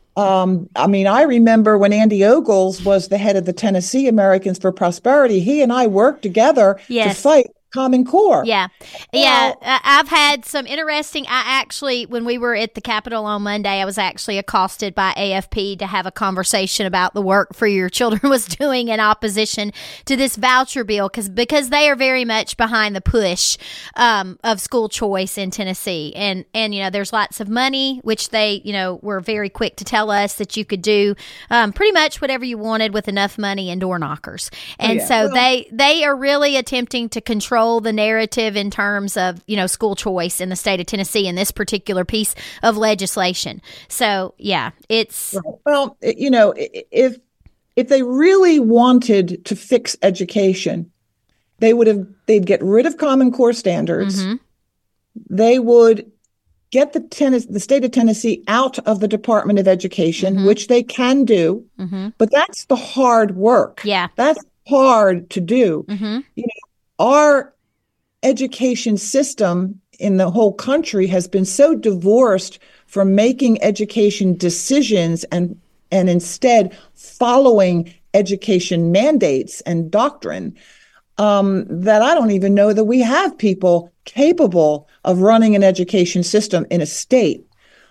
Speaker 3: Um, I mean, I remember when Andy Ogles was the head of the Tennessee Americans for Prosperity, he and I worked together
Speaker 2: Yes.
Speaker 3: to fight Common Core.
Speaker 2: Yeah. Yeah. I- I've had some interesting, I actually, when we were at the Capitol on Monday, I was actually accosted by A F P to have a conversation about the work For Your Children was doing in opposition to this voucher bill, because because they are very much behind the push um, of school choice in Tennessee. And, and, you know, there's lots of money, which they, you know, were very quick to tell us that you could do um, pretty much whatever you wanted with enough money and door knockers. And
Speaker 3: yeah.
Speaker 2: so
Speaker 3: Well-
Speaker 2: they, they are really attempting to control the narrative in terms of, you know, school choice in the state of Tennessee in this particular piece of legislation. So, yeah, it's
Speaker 3: Well, i- you know, i- if if they really wanted to fix education, they would have they'd get rid of Common Core standards.
Speaker 2: Mhm.
Speaker 3: They would get the Tennes- the state of Tennessee out of the Department of Education,
Speaker 2: Mhm.
Speaker 3: which they can do,
Speaker 2: Mhm.
Speaker 3: but that's the hard work.
Speaker 2: Yeah.
Speaker 3: That's hard to do.
Speaker 2: Mhm.
Speaker 3: You know, our education system in the whole country has been so divorced from making education decisions and and instead following education mandates and doctrine, um, that I don't even know that we have people capable of running an education system in a state.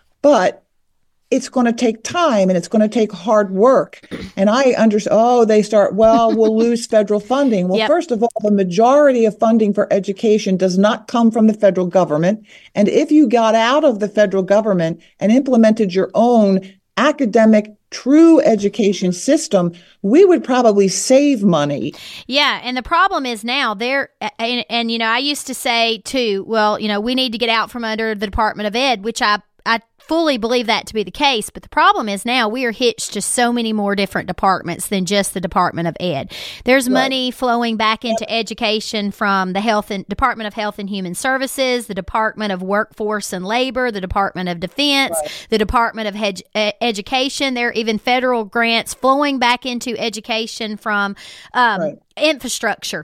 Speaker 3: But it's going to take time and it's going to take hard work. And I understand, oh, they start, well, we'll lose federal funding. Well, yep. First of all, the majority of funding for education does not come from the federal government. And if you got out of the federal government and implemented your own academic, true education system, we would probably save money.
Speaker 2: Yeah. And the problem is now there, and, and, you know, I used to say too, well, you know, we need to get out from under the Department of Ed, which I, I fully believe that to be the case. But the problem is now we are hitched to so many more different departments than just the Department of Ed. There's right. money flowing back into yep. education from the Health and Department of Health and Human Services, the Department of Workforce and Labor, the Department of Defense, right. the Department of Ed- Education. There are even federal grants flowing back into education from um, right. infrastructure.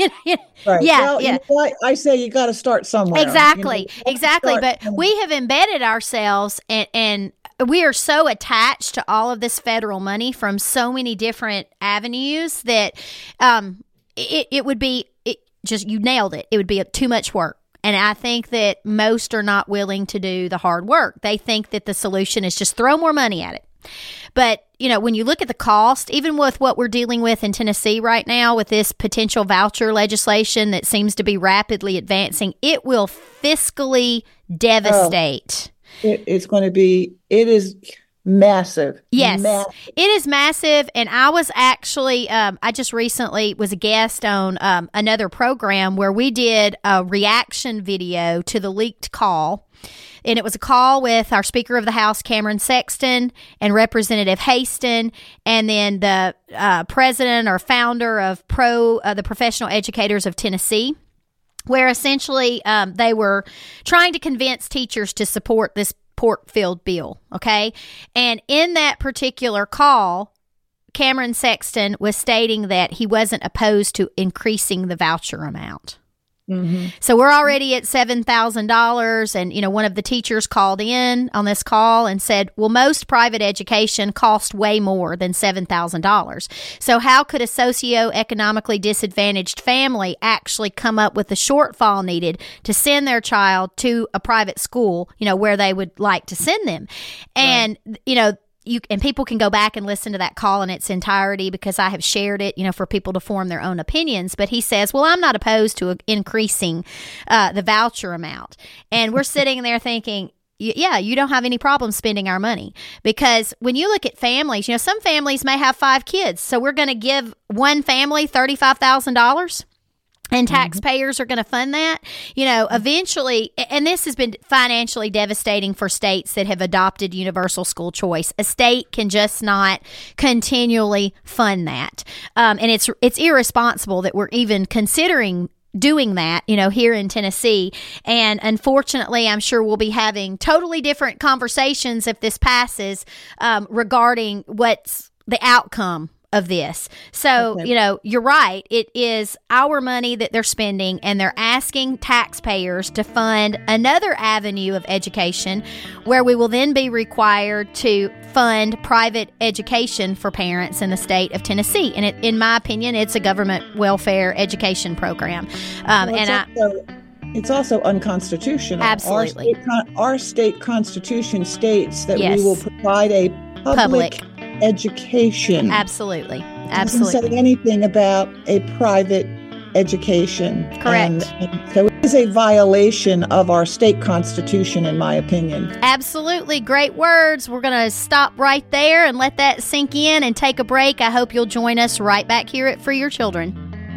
Speaker 3: Right.
Speaker 2: Yeah,
Speaker 3: well,
Speaker 2: yeah.
Speaker 3: You know, I say you got to start somewhere.
Speaker 2: Exactly,
Speaker 3: you know,
Speaker 2: exactly.
Speaker 3: Start.
Speaker 2: But we have embedded ourselves, and, and we are so attached to all of this federal money from so many different avenues that um, it, it would be it just you nailed it. It would be too much work. And I think that most are not willing to do the hard work. They think that the solution is just throw more money at it. But, you know, when you look at the cost, even with what we're dealing with in Tennessee right now with this potential voucher legislation that seems to be rapidly advancing, it will fiscally devastate.
Speaker 3: Oh, it, it's going to be, it is massive.
Speaker 2: Yes,
Speaker 3: massive.
Speaker 2: It is massive. And I was actually, um, I just recently was a guest on um, another program where we did a reaction video to the leaked call. And it was a call with our Speaker of the House, Cameron Sexton, and Representative Haston, and then the uh, president or founder of Pro, uh, the Professional Educators of Tennessee, where essentially um, they were trying to convince teachers to support this Portfield bill, okay? And in that particular call, Cameron Sexton was stating that he wasn't opposed to increasing the voucher amount. Mm-hmm. So we're already at seven thousand dollars, and, you know, one of the teachers called in on this call and said, well, most private education costs way more than seven thousand dollars. So how could a socioeconomically disadvantaged family actually come up with the shortfall needed to send their child to a private school, you know, where they would like to send them? And, right. you know, You, and people can go back and listen to that call in its entirety because I have shared it, you know, for people to form their own opinions. But he says, well, I'm not opposed to increasing uh, the voucher amount. And we're sitting there thinking, yeah, you don't have any problem spending our money. Because when you look at families, you know, some families may have five kids. So we're going to give one family thirty-five thousand dollars. And taxpayers mm-hmm. are going to fund that, you know, eventually, and this has been financially devastating for states that have adopted universal school choice. A state can just not continually fund that. Um, and it's it's irresponsible that we're even considering doing that, you know, here in Tennessee. And unfortunately, I'm sure we'll be having totally different conversations if this passes um, regarding what's the outcome of this. So, okay. you know, you're right. It is our money that they're spending, and they're asking taxpayers to fund another avenue of education where we will then be required to fund private education for parents in the state of Tennessee. And it, in my opinion, it's a government welfare education program. Um,
Speaker 3: well,
Speaker 2: and I...
Speaker 3: Also- It's also unconstitutional.
Speaker 2: Absolutely.
Speaker 3: Our state, con- our state constitution states that
Speaker 2: yes.
Speaker 3: we will provide a public, public. education.
Speaker 2: Absolutely.
Speaker 3: It
Speaker 2: Absolutely.
Speaker 3: doesn't say anything about a private education.
Speaker 2: Correct.
Speaker 3: And, and so it is a violation of our state constitution, in my opinion.
Speaker 2: Absolutely. Great words. We're going to stop right there and let that sink in and take a break. I hope you'll join us right back here at For Your Children.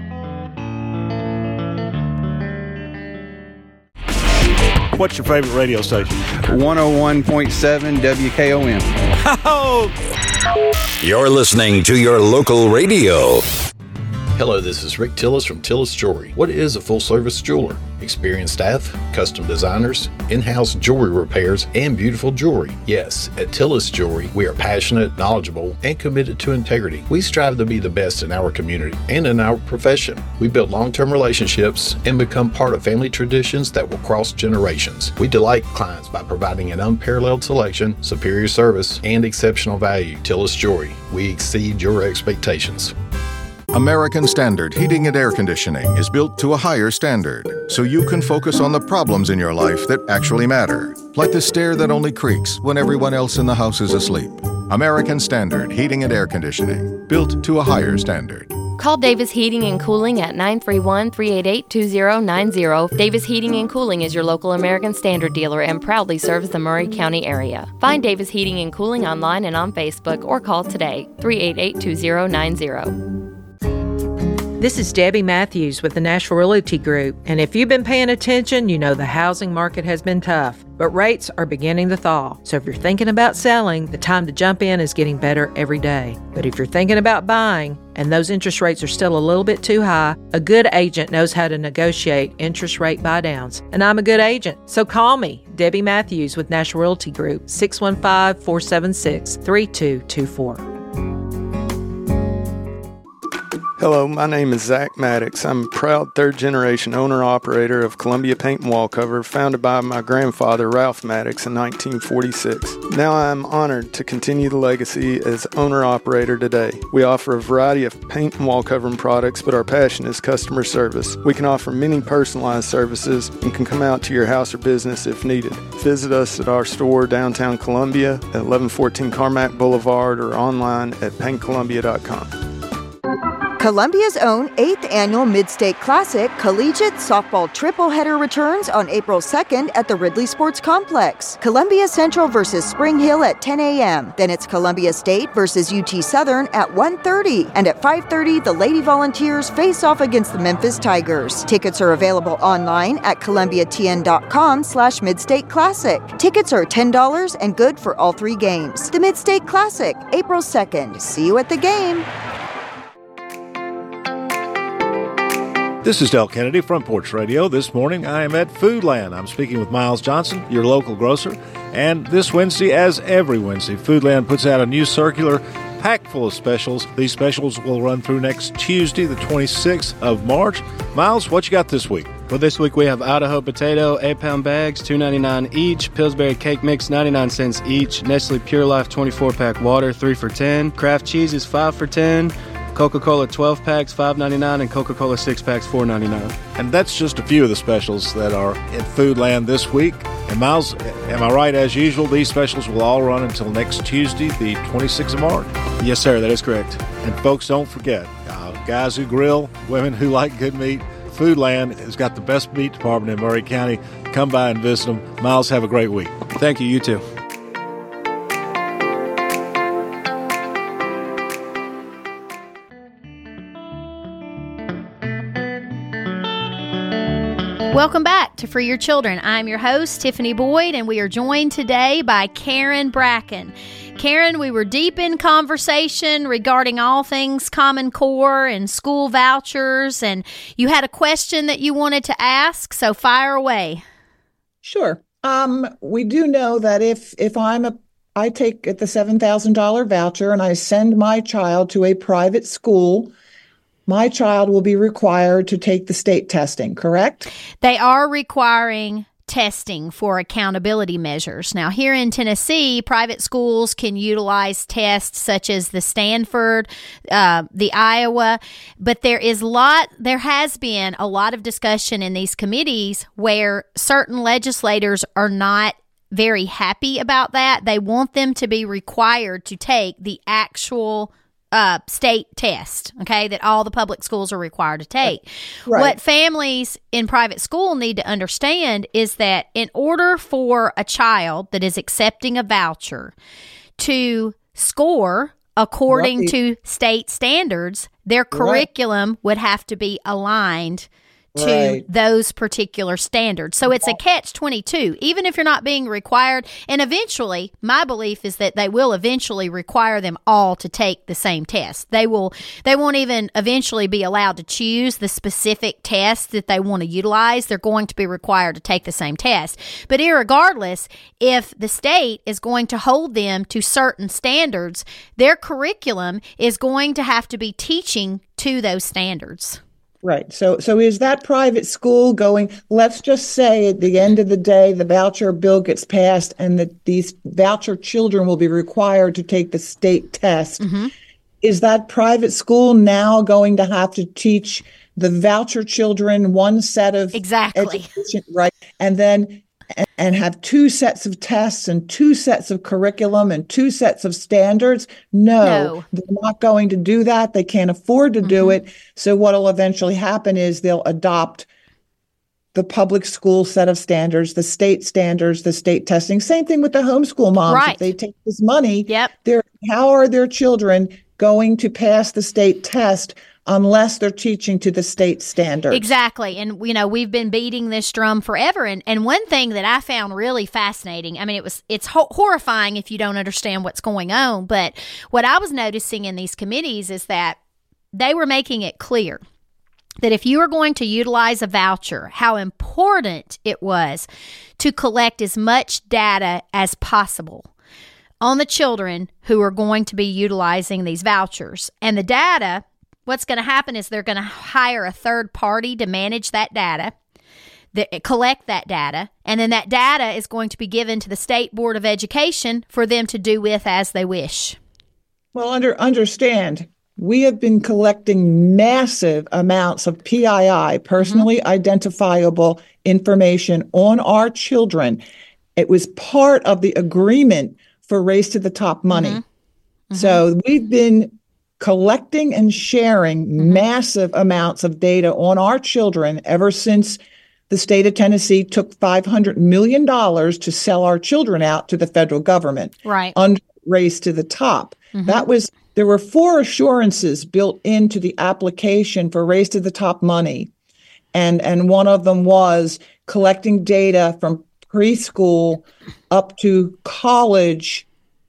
Speaker 11: What's your favorite radio station?
Speaker 12: one oh one point seven W K O M.
Speaker 11: Oh!
Speaker 13: You're listening to your local radio. Hello, this is Rick Tillis from Tillis Jewelry. What is a full-service jeweler? Experienced staff, custom designers, in-house jewelry repairs, and beautiful jewelry. Yes, at Tillis Jewelry, we are passionate, knowledgeable, and committed to integrity. We strive to be the best in our community and in our profession. We build long-term relationships and become part of family traditions that will cross generations. We delight clients by providing an unparalleled selection, superior service, and exceptional value. Tillis Jewelry, we exceed your expectations.
Speaker 14: American Standard Heating and Air Conditioning is built to a higher standard, so you can focus on the problems in your life that actually matter, like the stair that only creaks when everyone else in the house is asleep. American Standard Heating and Air Conditioning, built to a higher standard.
Speaker 15: Call Davis Heating and Cooling at nine three one, three eight eight, two zero nine zero. Davis Heating and Cooling is your local American Standard dealer and proudly serves the Maury County area. Find Davis Heating and Cooling online and on Facebook or call today, three eight eight, two zero nine zero.
Speaker 16: This is Debbie Matthews with the Nashville Realty Group, and if you've been paying attention, you know the housing market has been tough, but rates are beginning to thaw. So if you're thinking about selling, the time to jump in is getting better every day. But if you're thinking about buying, and those interest rates are still a little bit too high, a good agent knows how to negotiate interest rate buy-downs, and I'm a good agent. So call me, Debbie Matthews with Nashville Realty Group, six one five, four seven six, three two two four.
Speaker 17: Hello, my name is Zach Maddox. I'm a proud third-generation owner-operator of Columbia Paint and Wallcover, founded by my grandfather, Ralph Maddox, in nineteen forty-six. Now I am honored to continue the legacy as owner-operator today. We offer a variety of paint and wallcovering products, but our passion is customer service. We can offer many personalized services and can come out to your house or business if needed. Visit us at our store downtown Columbia at eleven fourteen Carmack Boulevard or online at paint columbia dot com.
Speaker 1: Columbia's own eighth Annual Mid-State Classic Collegiate Softball Tripleheader returns on April second at the Ridley Sports Complex. Columbia Central versus Spring Hill at ten a.m. Then it's Columbia State versus U T Southern at one thirty. And at five thirty, the Lady Volunteers face off against the Memphis Tigers. Tickets are available online at columbia t n dot com slash Mid-State Classic. Tickets are ten dollars and good for all three games. The Mid-State Classic, April second. See you at the game.
Speaker 11: This is Del Kennedy, Front Porch Radio. This morning I am at Foodland. I'm speaking with Miles Johnson, your local grocer. And this Wednesday, as every Wednesday, Foodland puts out a new circular packed full of specials. These specials will run through next Tuesday, the twenty-sixth of March. Miles, what you got this week?
Speaker 18: Well, this week we have Idaho potato, eight-pound bags, two ninety-nine each. Pillsbury cake mix, ninety-nine cents each. Nestle Pure Life twenty-four pack water, three for ten. Kraft cheese is five for ten. Coca-Cola twelve packs, five ninety-nine, and Coca-Cola six packs, four ninety-nine.
Speaker 11: And that's just a few of the specials that are in Foodland this week. And Miles, am I right? As usual, these specials will all run until next Tuesday, the twenty-sixth of March.
Speaker 18: Yes, sir, that is correct.
Speaker 11: And folks, don't forget, uh, guys who grill, women who like good meat, Foodland has got the best meat department in Maury County. Come by and visit them. Miles, have a great week.
Speaker 18: Thank you, you too.
Speaker 2: Welcome back to For Your Children. I'm your host, Tiffany Boyd, and we are joined today by Karen Bracken. Karen, we were deep in conversation regarding all things Common Core and school vouchers, and you had a question that you wanted to ask, so fire away.
Speaker 3: Sure. Um, we do know that if if I'm a I take the seven thousand dollars voucher and I send my child to a private school, my child will be required to take the state testing, correct?
Speaker 2: They are requiring testing for accountability measures. Now, here in Tennessee, private schools can utilize tests such as the Stanford, uh, the Iowa, but there is lot, there has been a lot of discussion in these committees where certain legislators are not very happy about that. They want them to be required to take the actual Uh, state test, okay, that all the public schools are required to take. Right. What families in private school need to understand is that in order for a child that is accepting a voucher to score according right. to state standards, their curriculum right. would have to be aligned to
Speaker 3: right.
Speaker 2: those particular standards. So it's a catch twenty-two, even if you're not being required. And eventually, my belief is that they will eventually require them all to take the same test. They will, they won't even eventually be allowed to choose the specific test that they want to utilize. They're going to be required to take the same test. But irregardless, if the state is going to hold them to certain standards, their curriculum is going to have to be teaching to those standards.
Speaker 3: Right. So so is that private school going, let's just say at the end of the day, the voucher bill gets passed and that these voucher children will be required to take the state test.
Speaker 2: Mm-hmm.
Speaker 3: Is that private school now going to have to teach the voucher children one set of
Speaker 2: exactly
Speaker 3: education, right? And then and have two sets of tests and two sets of curriculum and two sets of standards? No,
Speaker 2: no.
Speaker 3: They're not going to do that. They can't afford to
Speaker 2: Mm-hmm.
Speaker 3: do it. So what will eventually happen is they'll adopt the public school set of standards, the state standards, the state testing. Same thing with the homeschool moms.
Speaker 2: Right.
Speaker 3: If they take this money,
Speaker 2: yep.
Speaker 3: they're, how are their children going to pass the state test unless they're teaching to the state standards?
Speaker 2: Exactly. And, you know, we've been beating this drum forever. And, and one thing that I found really fascinating, I mean, it was, it's ho- horrifying if you don't understand what's going on. But what I was noticing in these committees is that they were making it clear that if you are going to utilize a voucher, how important it was to collect as much data as possible on the children who are going to be utilizing these vouchers. And the data, what's going to happen is they're going to hire a third party to manage that data, that collect that data, and then that data is going to be given to the State Board of Education for them to do with as they wish.
Speaker 3: Well, under understand, we have been collecting massive amounts of P I I, personally mm-hmm. identifiable information on our children. It was part of the agreement for Race to the Top money. Mm-hmm. Mm-hmm. So we've been collecting and sharing mm-hmm. massive amounts of data on our children ever since the state of Tennessee took five hundred million dollars to sell our children out to the federal government.
Speaker 2: Right.
Speaker 3: Under Race to the Top. Mm-hmm. That was, there were four assurances built into the application for Race to the Top money. And, and one of them was collecting data from preschool up to college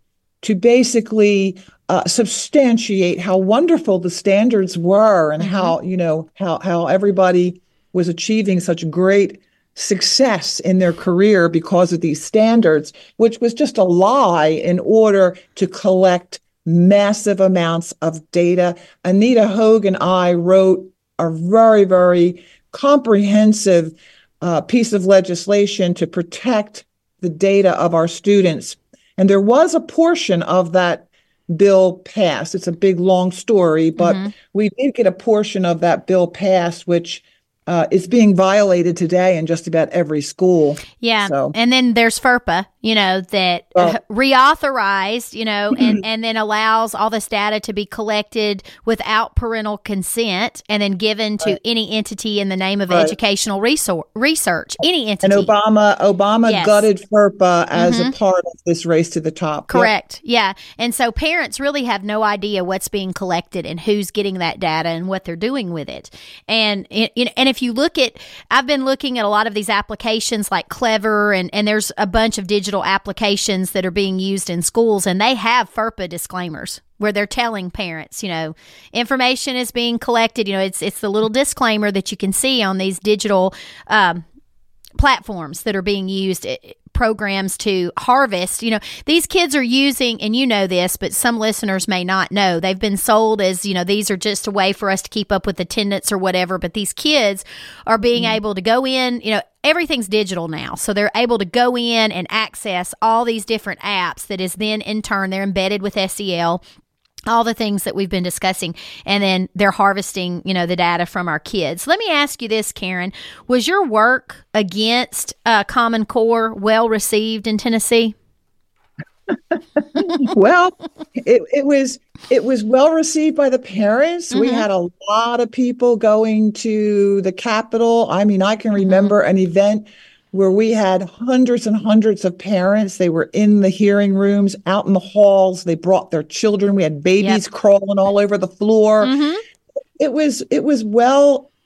Speaker 3: to basically uh, substantiate how wonderful the standards were and mm-hmm. how, you know, how, how everybody was achieving such great success in their career because of these standards, which was just a lie in order to collect massive amounts of data. Anita Hogue and I wrote a very, very comprehensive uh, piece of legislation to protect the data of our students. And there was a portion of that bill passed. It's a big, long story, but mm-hmm. we did get a portion of that bill passed, which uh, is being violated today in just about every school.
Speaker 2: Yeah.
Speaker 3: So.
Speaker 2: And then there's FERPA, you know, that
Speaker 3: well,
Speaker 2: reauthorized, you know, and, and then allows all this data to be collected without parental consent and then given to right. any entity in the name of right. educational resor- research, any entity.
Speaker 3: And Obama, Obama
Speaker 2: yes.
Speaker 3: gutted FERPA as
Speaker 2: mm-hmm.
Speaker 3: a part of this Race to the Top.
Speaker 2: Correct. Yep. Yeah. And so parents really have no idea what's being collected and who's getting that data and what they're doing with it. And, and, and if you look at, I've been looking at a lot of these applications like Clever, and, and there's a bunch of digital applications that are being used in schools, and they have FERPA disclaimers where they're telling parents, you know, information is being collected. You know, it's it's the little disclaimer that you can see on these digital um, platforms that are being used. It, programs to harvest. You know, these kids are using, and you know this, but some listeners may not know, they've been sold as, you know, these are just a way for us to keep up with attendance or whatever, but these kids are being mm-hmm. able to go in, you know, everything's digital now. So they're able to go in and access all these different apps that is then in turn, they're embedded with S E L, all the things that we've been discussing, and then they're harvesting, you know, the data from our kids. Let me ask you this, Karen. Was your work against uh, Common Core well received in Tennessee?
Speaker 3: Well, it, it was it was well received by the parents. Mm-hmm. We had a lot of people going to the Capitol. I mean, I can remember mm-hmm. an event where we had hundreds and hundreds of parents. They were in the hearing rooms, out in the halls. They brought their children. We had babies yep. crawling all over the floor. Mm-hmm. It was it was well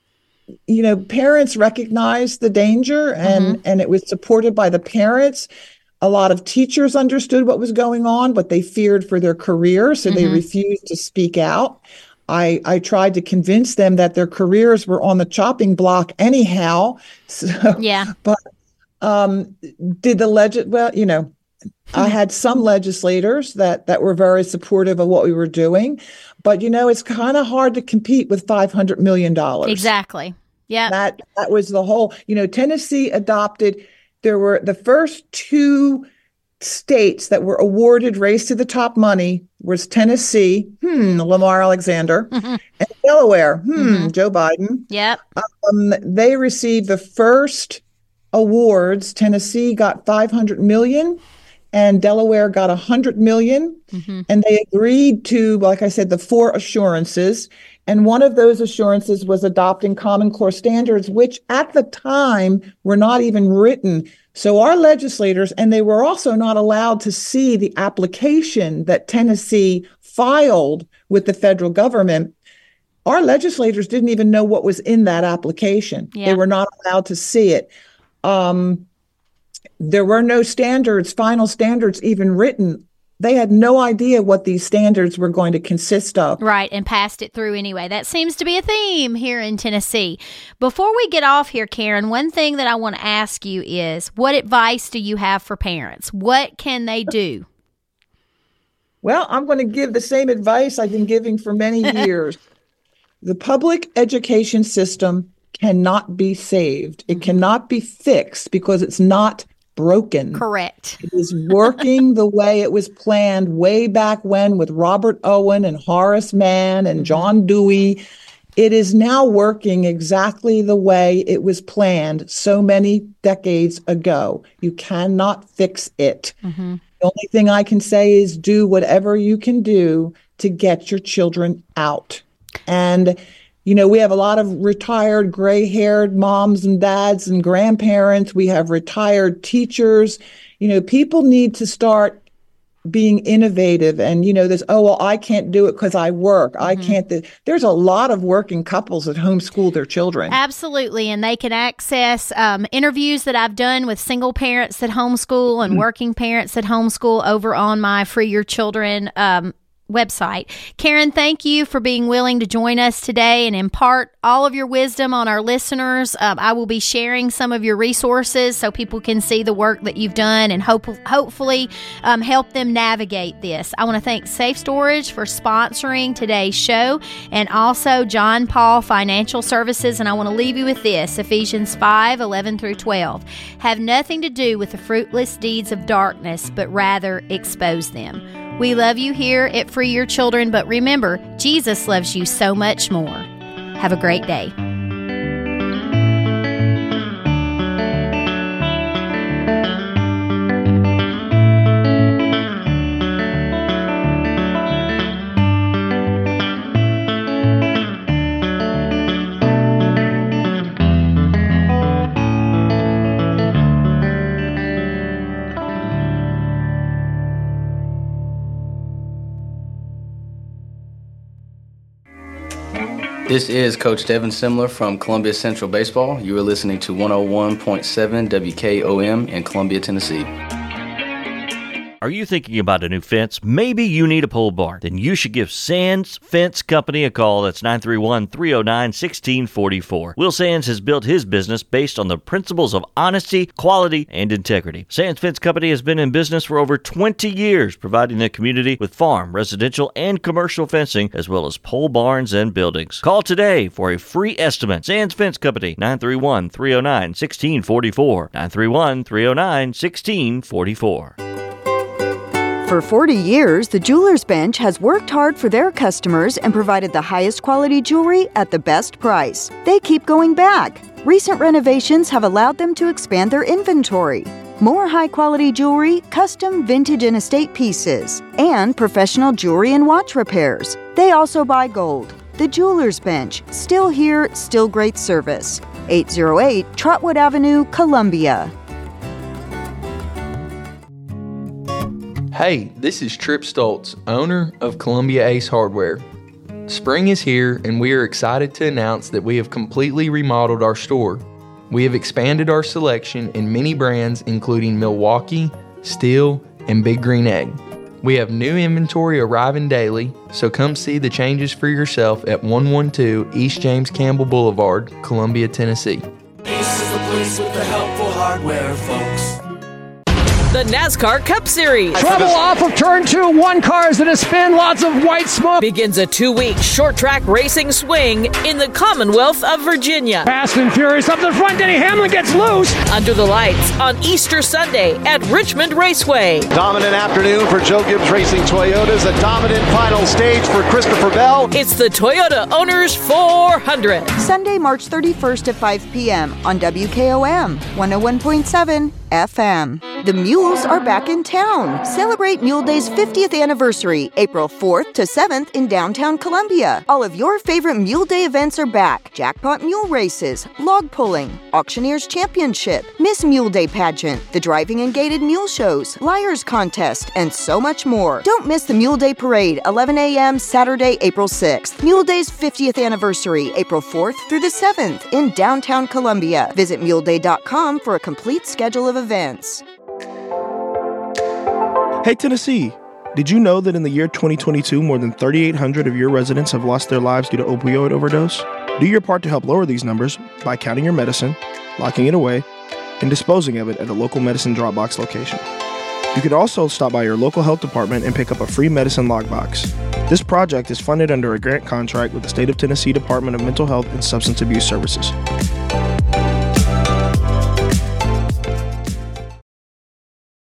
Speaker 3: you know, parents recognized the danger, and, mm-hmm. and it was supported by the parents. A lot of teachers understood what was going on, but they feared for their careers, so mm-hmm. they refused to speak out. I, I tried to convince them that their careers were on the chopping block anyhow. So,
Speaker 2: yeah.
Speaker 3: But um, did the legend, well, you know, I had some legislators that, that were very supportive of what we were doing, but you know, it's kind of hard to compete with five hundred million dollars.
Speaker 2: Exactly. Yeah.
Speaker 3: That, that was the whole, you know, Tennessee adopted, there were the first two states that were awarded Race to the Top money was Tennessee, hmm, Lamar Alexander, mm-hmm. and Delaware, hmm, mm-hmm. Joe Biden.
Speaker 2: Yep.
Speaker 3: Um, they received the first awards. Tennessee got five hundred million dollars and Delaware got one hundred million dollars. Mm-hmm. And they agreed to, like I said, the four assurances. And one of those assurances was adopting Common Core standards, which at the time were not even written. So our legislators, and they were also not allowed to see the application that Tennessee filed with the federal government. Our legislators didn't even know what was in that application. Yeah. They were not allowed to see it. Um, there were no standards, final standards even written. They had no idea what these standards were going to consist of.
Speaker 2: Right, and passed it through anyway. That seems to be a theme here in Tennessee. Before we get off here, Karen, one thing that I want to ask you is, what advice do you have for parents? What can they do?
Speaker 3: Well, I'm going to give the same advice I've been giving for many years. The public education system cannot be saved. It cannot be fixed because it's not broken.
Speaker 2: Correct.
Speaker 3: It is working the way it was planned way back when with Robert Owen and Horace Mann and John Dewey. It is now working exactly the way it was planned so many decades ago. You cannot fix it. Mm-hmm. The only thing I can say is do whatever you can do to get your children out. And you know, we have a lot of retired, gray-haired moms and dads and grandparents. We have retired teachers. You know, people need to start being innovative. And, you know, this, oh, well, I can't do it because I work. Mm-hmm. I can't. Th-. There's a lot of working couples that homeschool their children.
Speaker 2: Absolutely. And they can access um, interviews that I've done with single parents that homeschool and mm-hmm. working parents that homeschool over on my Free Your Children um website. Karen, thank you for being willing to join us today and impart all of your wisdom on our listeners. Um, I will be sharing some of your resources so people can see the work that you've done and hope, hopefully um, help them navigate this. I want to thank Safe Storage for sponsoring today's show, and also John Paul Financial Services. And I want to leave you with this, Ephesians five, eleven through twelve. Have nothing to do with the fruitless deeds of darkness, but rather expose them. We love you here at Free Your Children, but remember, Jesus loves you so much more. Have a great day.
Speaker 19: This is Coach Devin Simler from Columbia Central Baseball. You are listening to one oh one point seven W K O M in Columbia, Tennessee.
Speaker 20: Are you thinking about a new fence? Maybe you need a pole barn. Then you should give Sands Fence Company a call. That's nine three one, three oh nine, one six four four. Will Sands has built his business based on the principles of honesty, quality, and integrity. Sands Fence Company has been in business for over twenty years, providing the community with farm, residential, and commercial fencing, as well as pole barns and buildings. Call today for a free estimate. Sands Fence Company, nine three one, three oh nine, one six four four. nine three one, three oh nine, one six four four.
Speaker 1: For forty years, the Jewelers Bench has worked hard for their customers and provided the highest quality jewelry at the best price. They keep going back. Recent renovations have allowed them to expand their inventory. More high-quality jewelry, custom vintage and estate pieces, and professional jewelry and watch repairs. They also buy gold. The Jewelers Bench, still here, still great service. eight oh eight Trotwood Avenue, Columbia.
Speaker 21: Hey, this is Trip Stoltz, owner of Columbia Ace Hardware. Spring is here, and we are excited to announce that we have completely remodeled our store. We have expanded our selection in many brands including Milwaukee, Steel, and Big Green Egg. We have new inventory arriving daily, so come see the changes for yourself at one twelve East James Campbell Boulevard, Columbia, Tennessee.
Speaker 22: This is the place with the helpful hardware, folks.
Speaker 23: The NASCAR Cup Series.
Speaker 24: Trouble off of turn two, one car's in a spin, lots of white smoke.
Speaker 23: Begins a two-week short-track racing swing in the Commonwealth of Virginia.
Speaker 24: Fast and furious up the front, Denny Hamlin gets loose.
Speaker 23: Under the lights on Easter Sunday at Richmond Raceway.
Speaker 11: Dominant afternoon for Joe Gibbs Racing Toyotas, a dominant final stage for Christopher Bell.
Speaker 23: It's the Toyota Owners four hundred.
Speaker 1: Sunday, March thirty-first at five p.m. on W K O M one oh one point seven F M. The Mules are back in town. Celebrate Mule Day's fiftieth anniversary, April fourth to seventh in downtown Columbia. All of your favorite Mule Day events are back. Jackpot mule races, log pulling, Auctioneers Championship, Miss Mule Day pageant, the driving and gated mule shows, Liars Contest, and so much more. Don't miss the Mule Day Parade, eleven a.m. Saturday, April sixth. Mule Day's fiftieth anniversary, April fourth through the seventh in downtown Columbia. Visit mule day dot com for a complete schedule of events.
Speaker 25: Hey Tennessee, did you know that in the year twenty twenty-two, more than thirty-eight hundred of your residents have lost their lives due to opioid overdose? Do your part to help lower these numbers by counting your medicine, locking it away, and disposing of it at a local medicine drop box location. You could also stop by your local health department and pick up a free medicine lockbox. This project is funded under a grant contract with the State of Tennessee Department of Mental Health and Substance Abuse Services.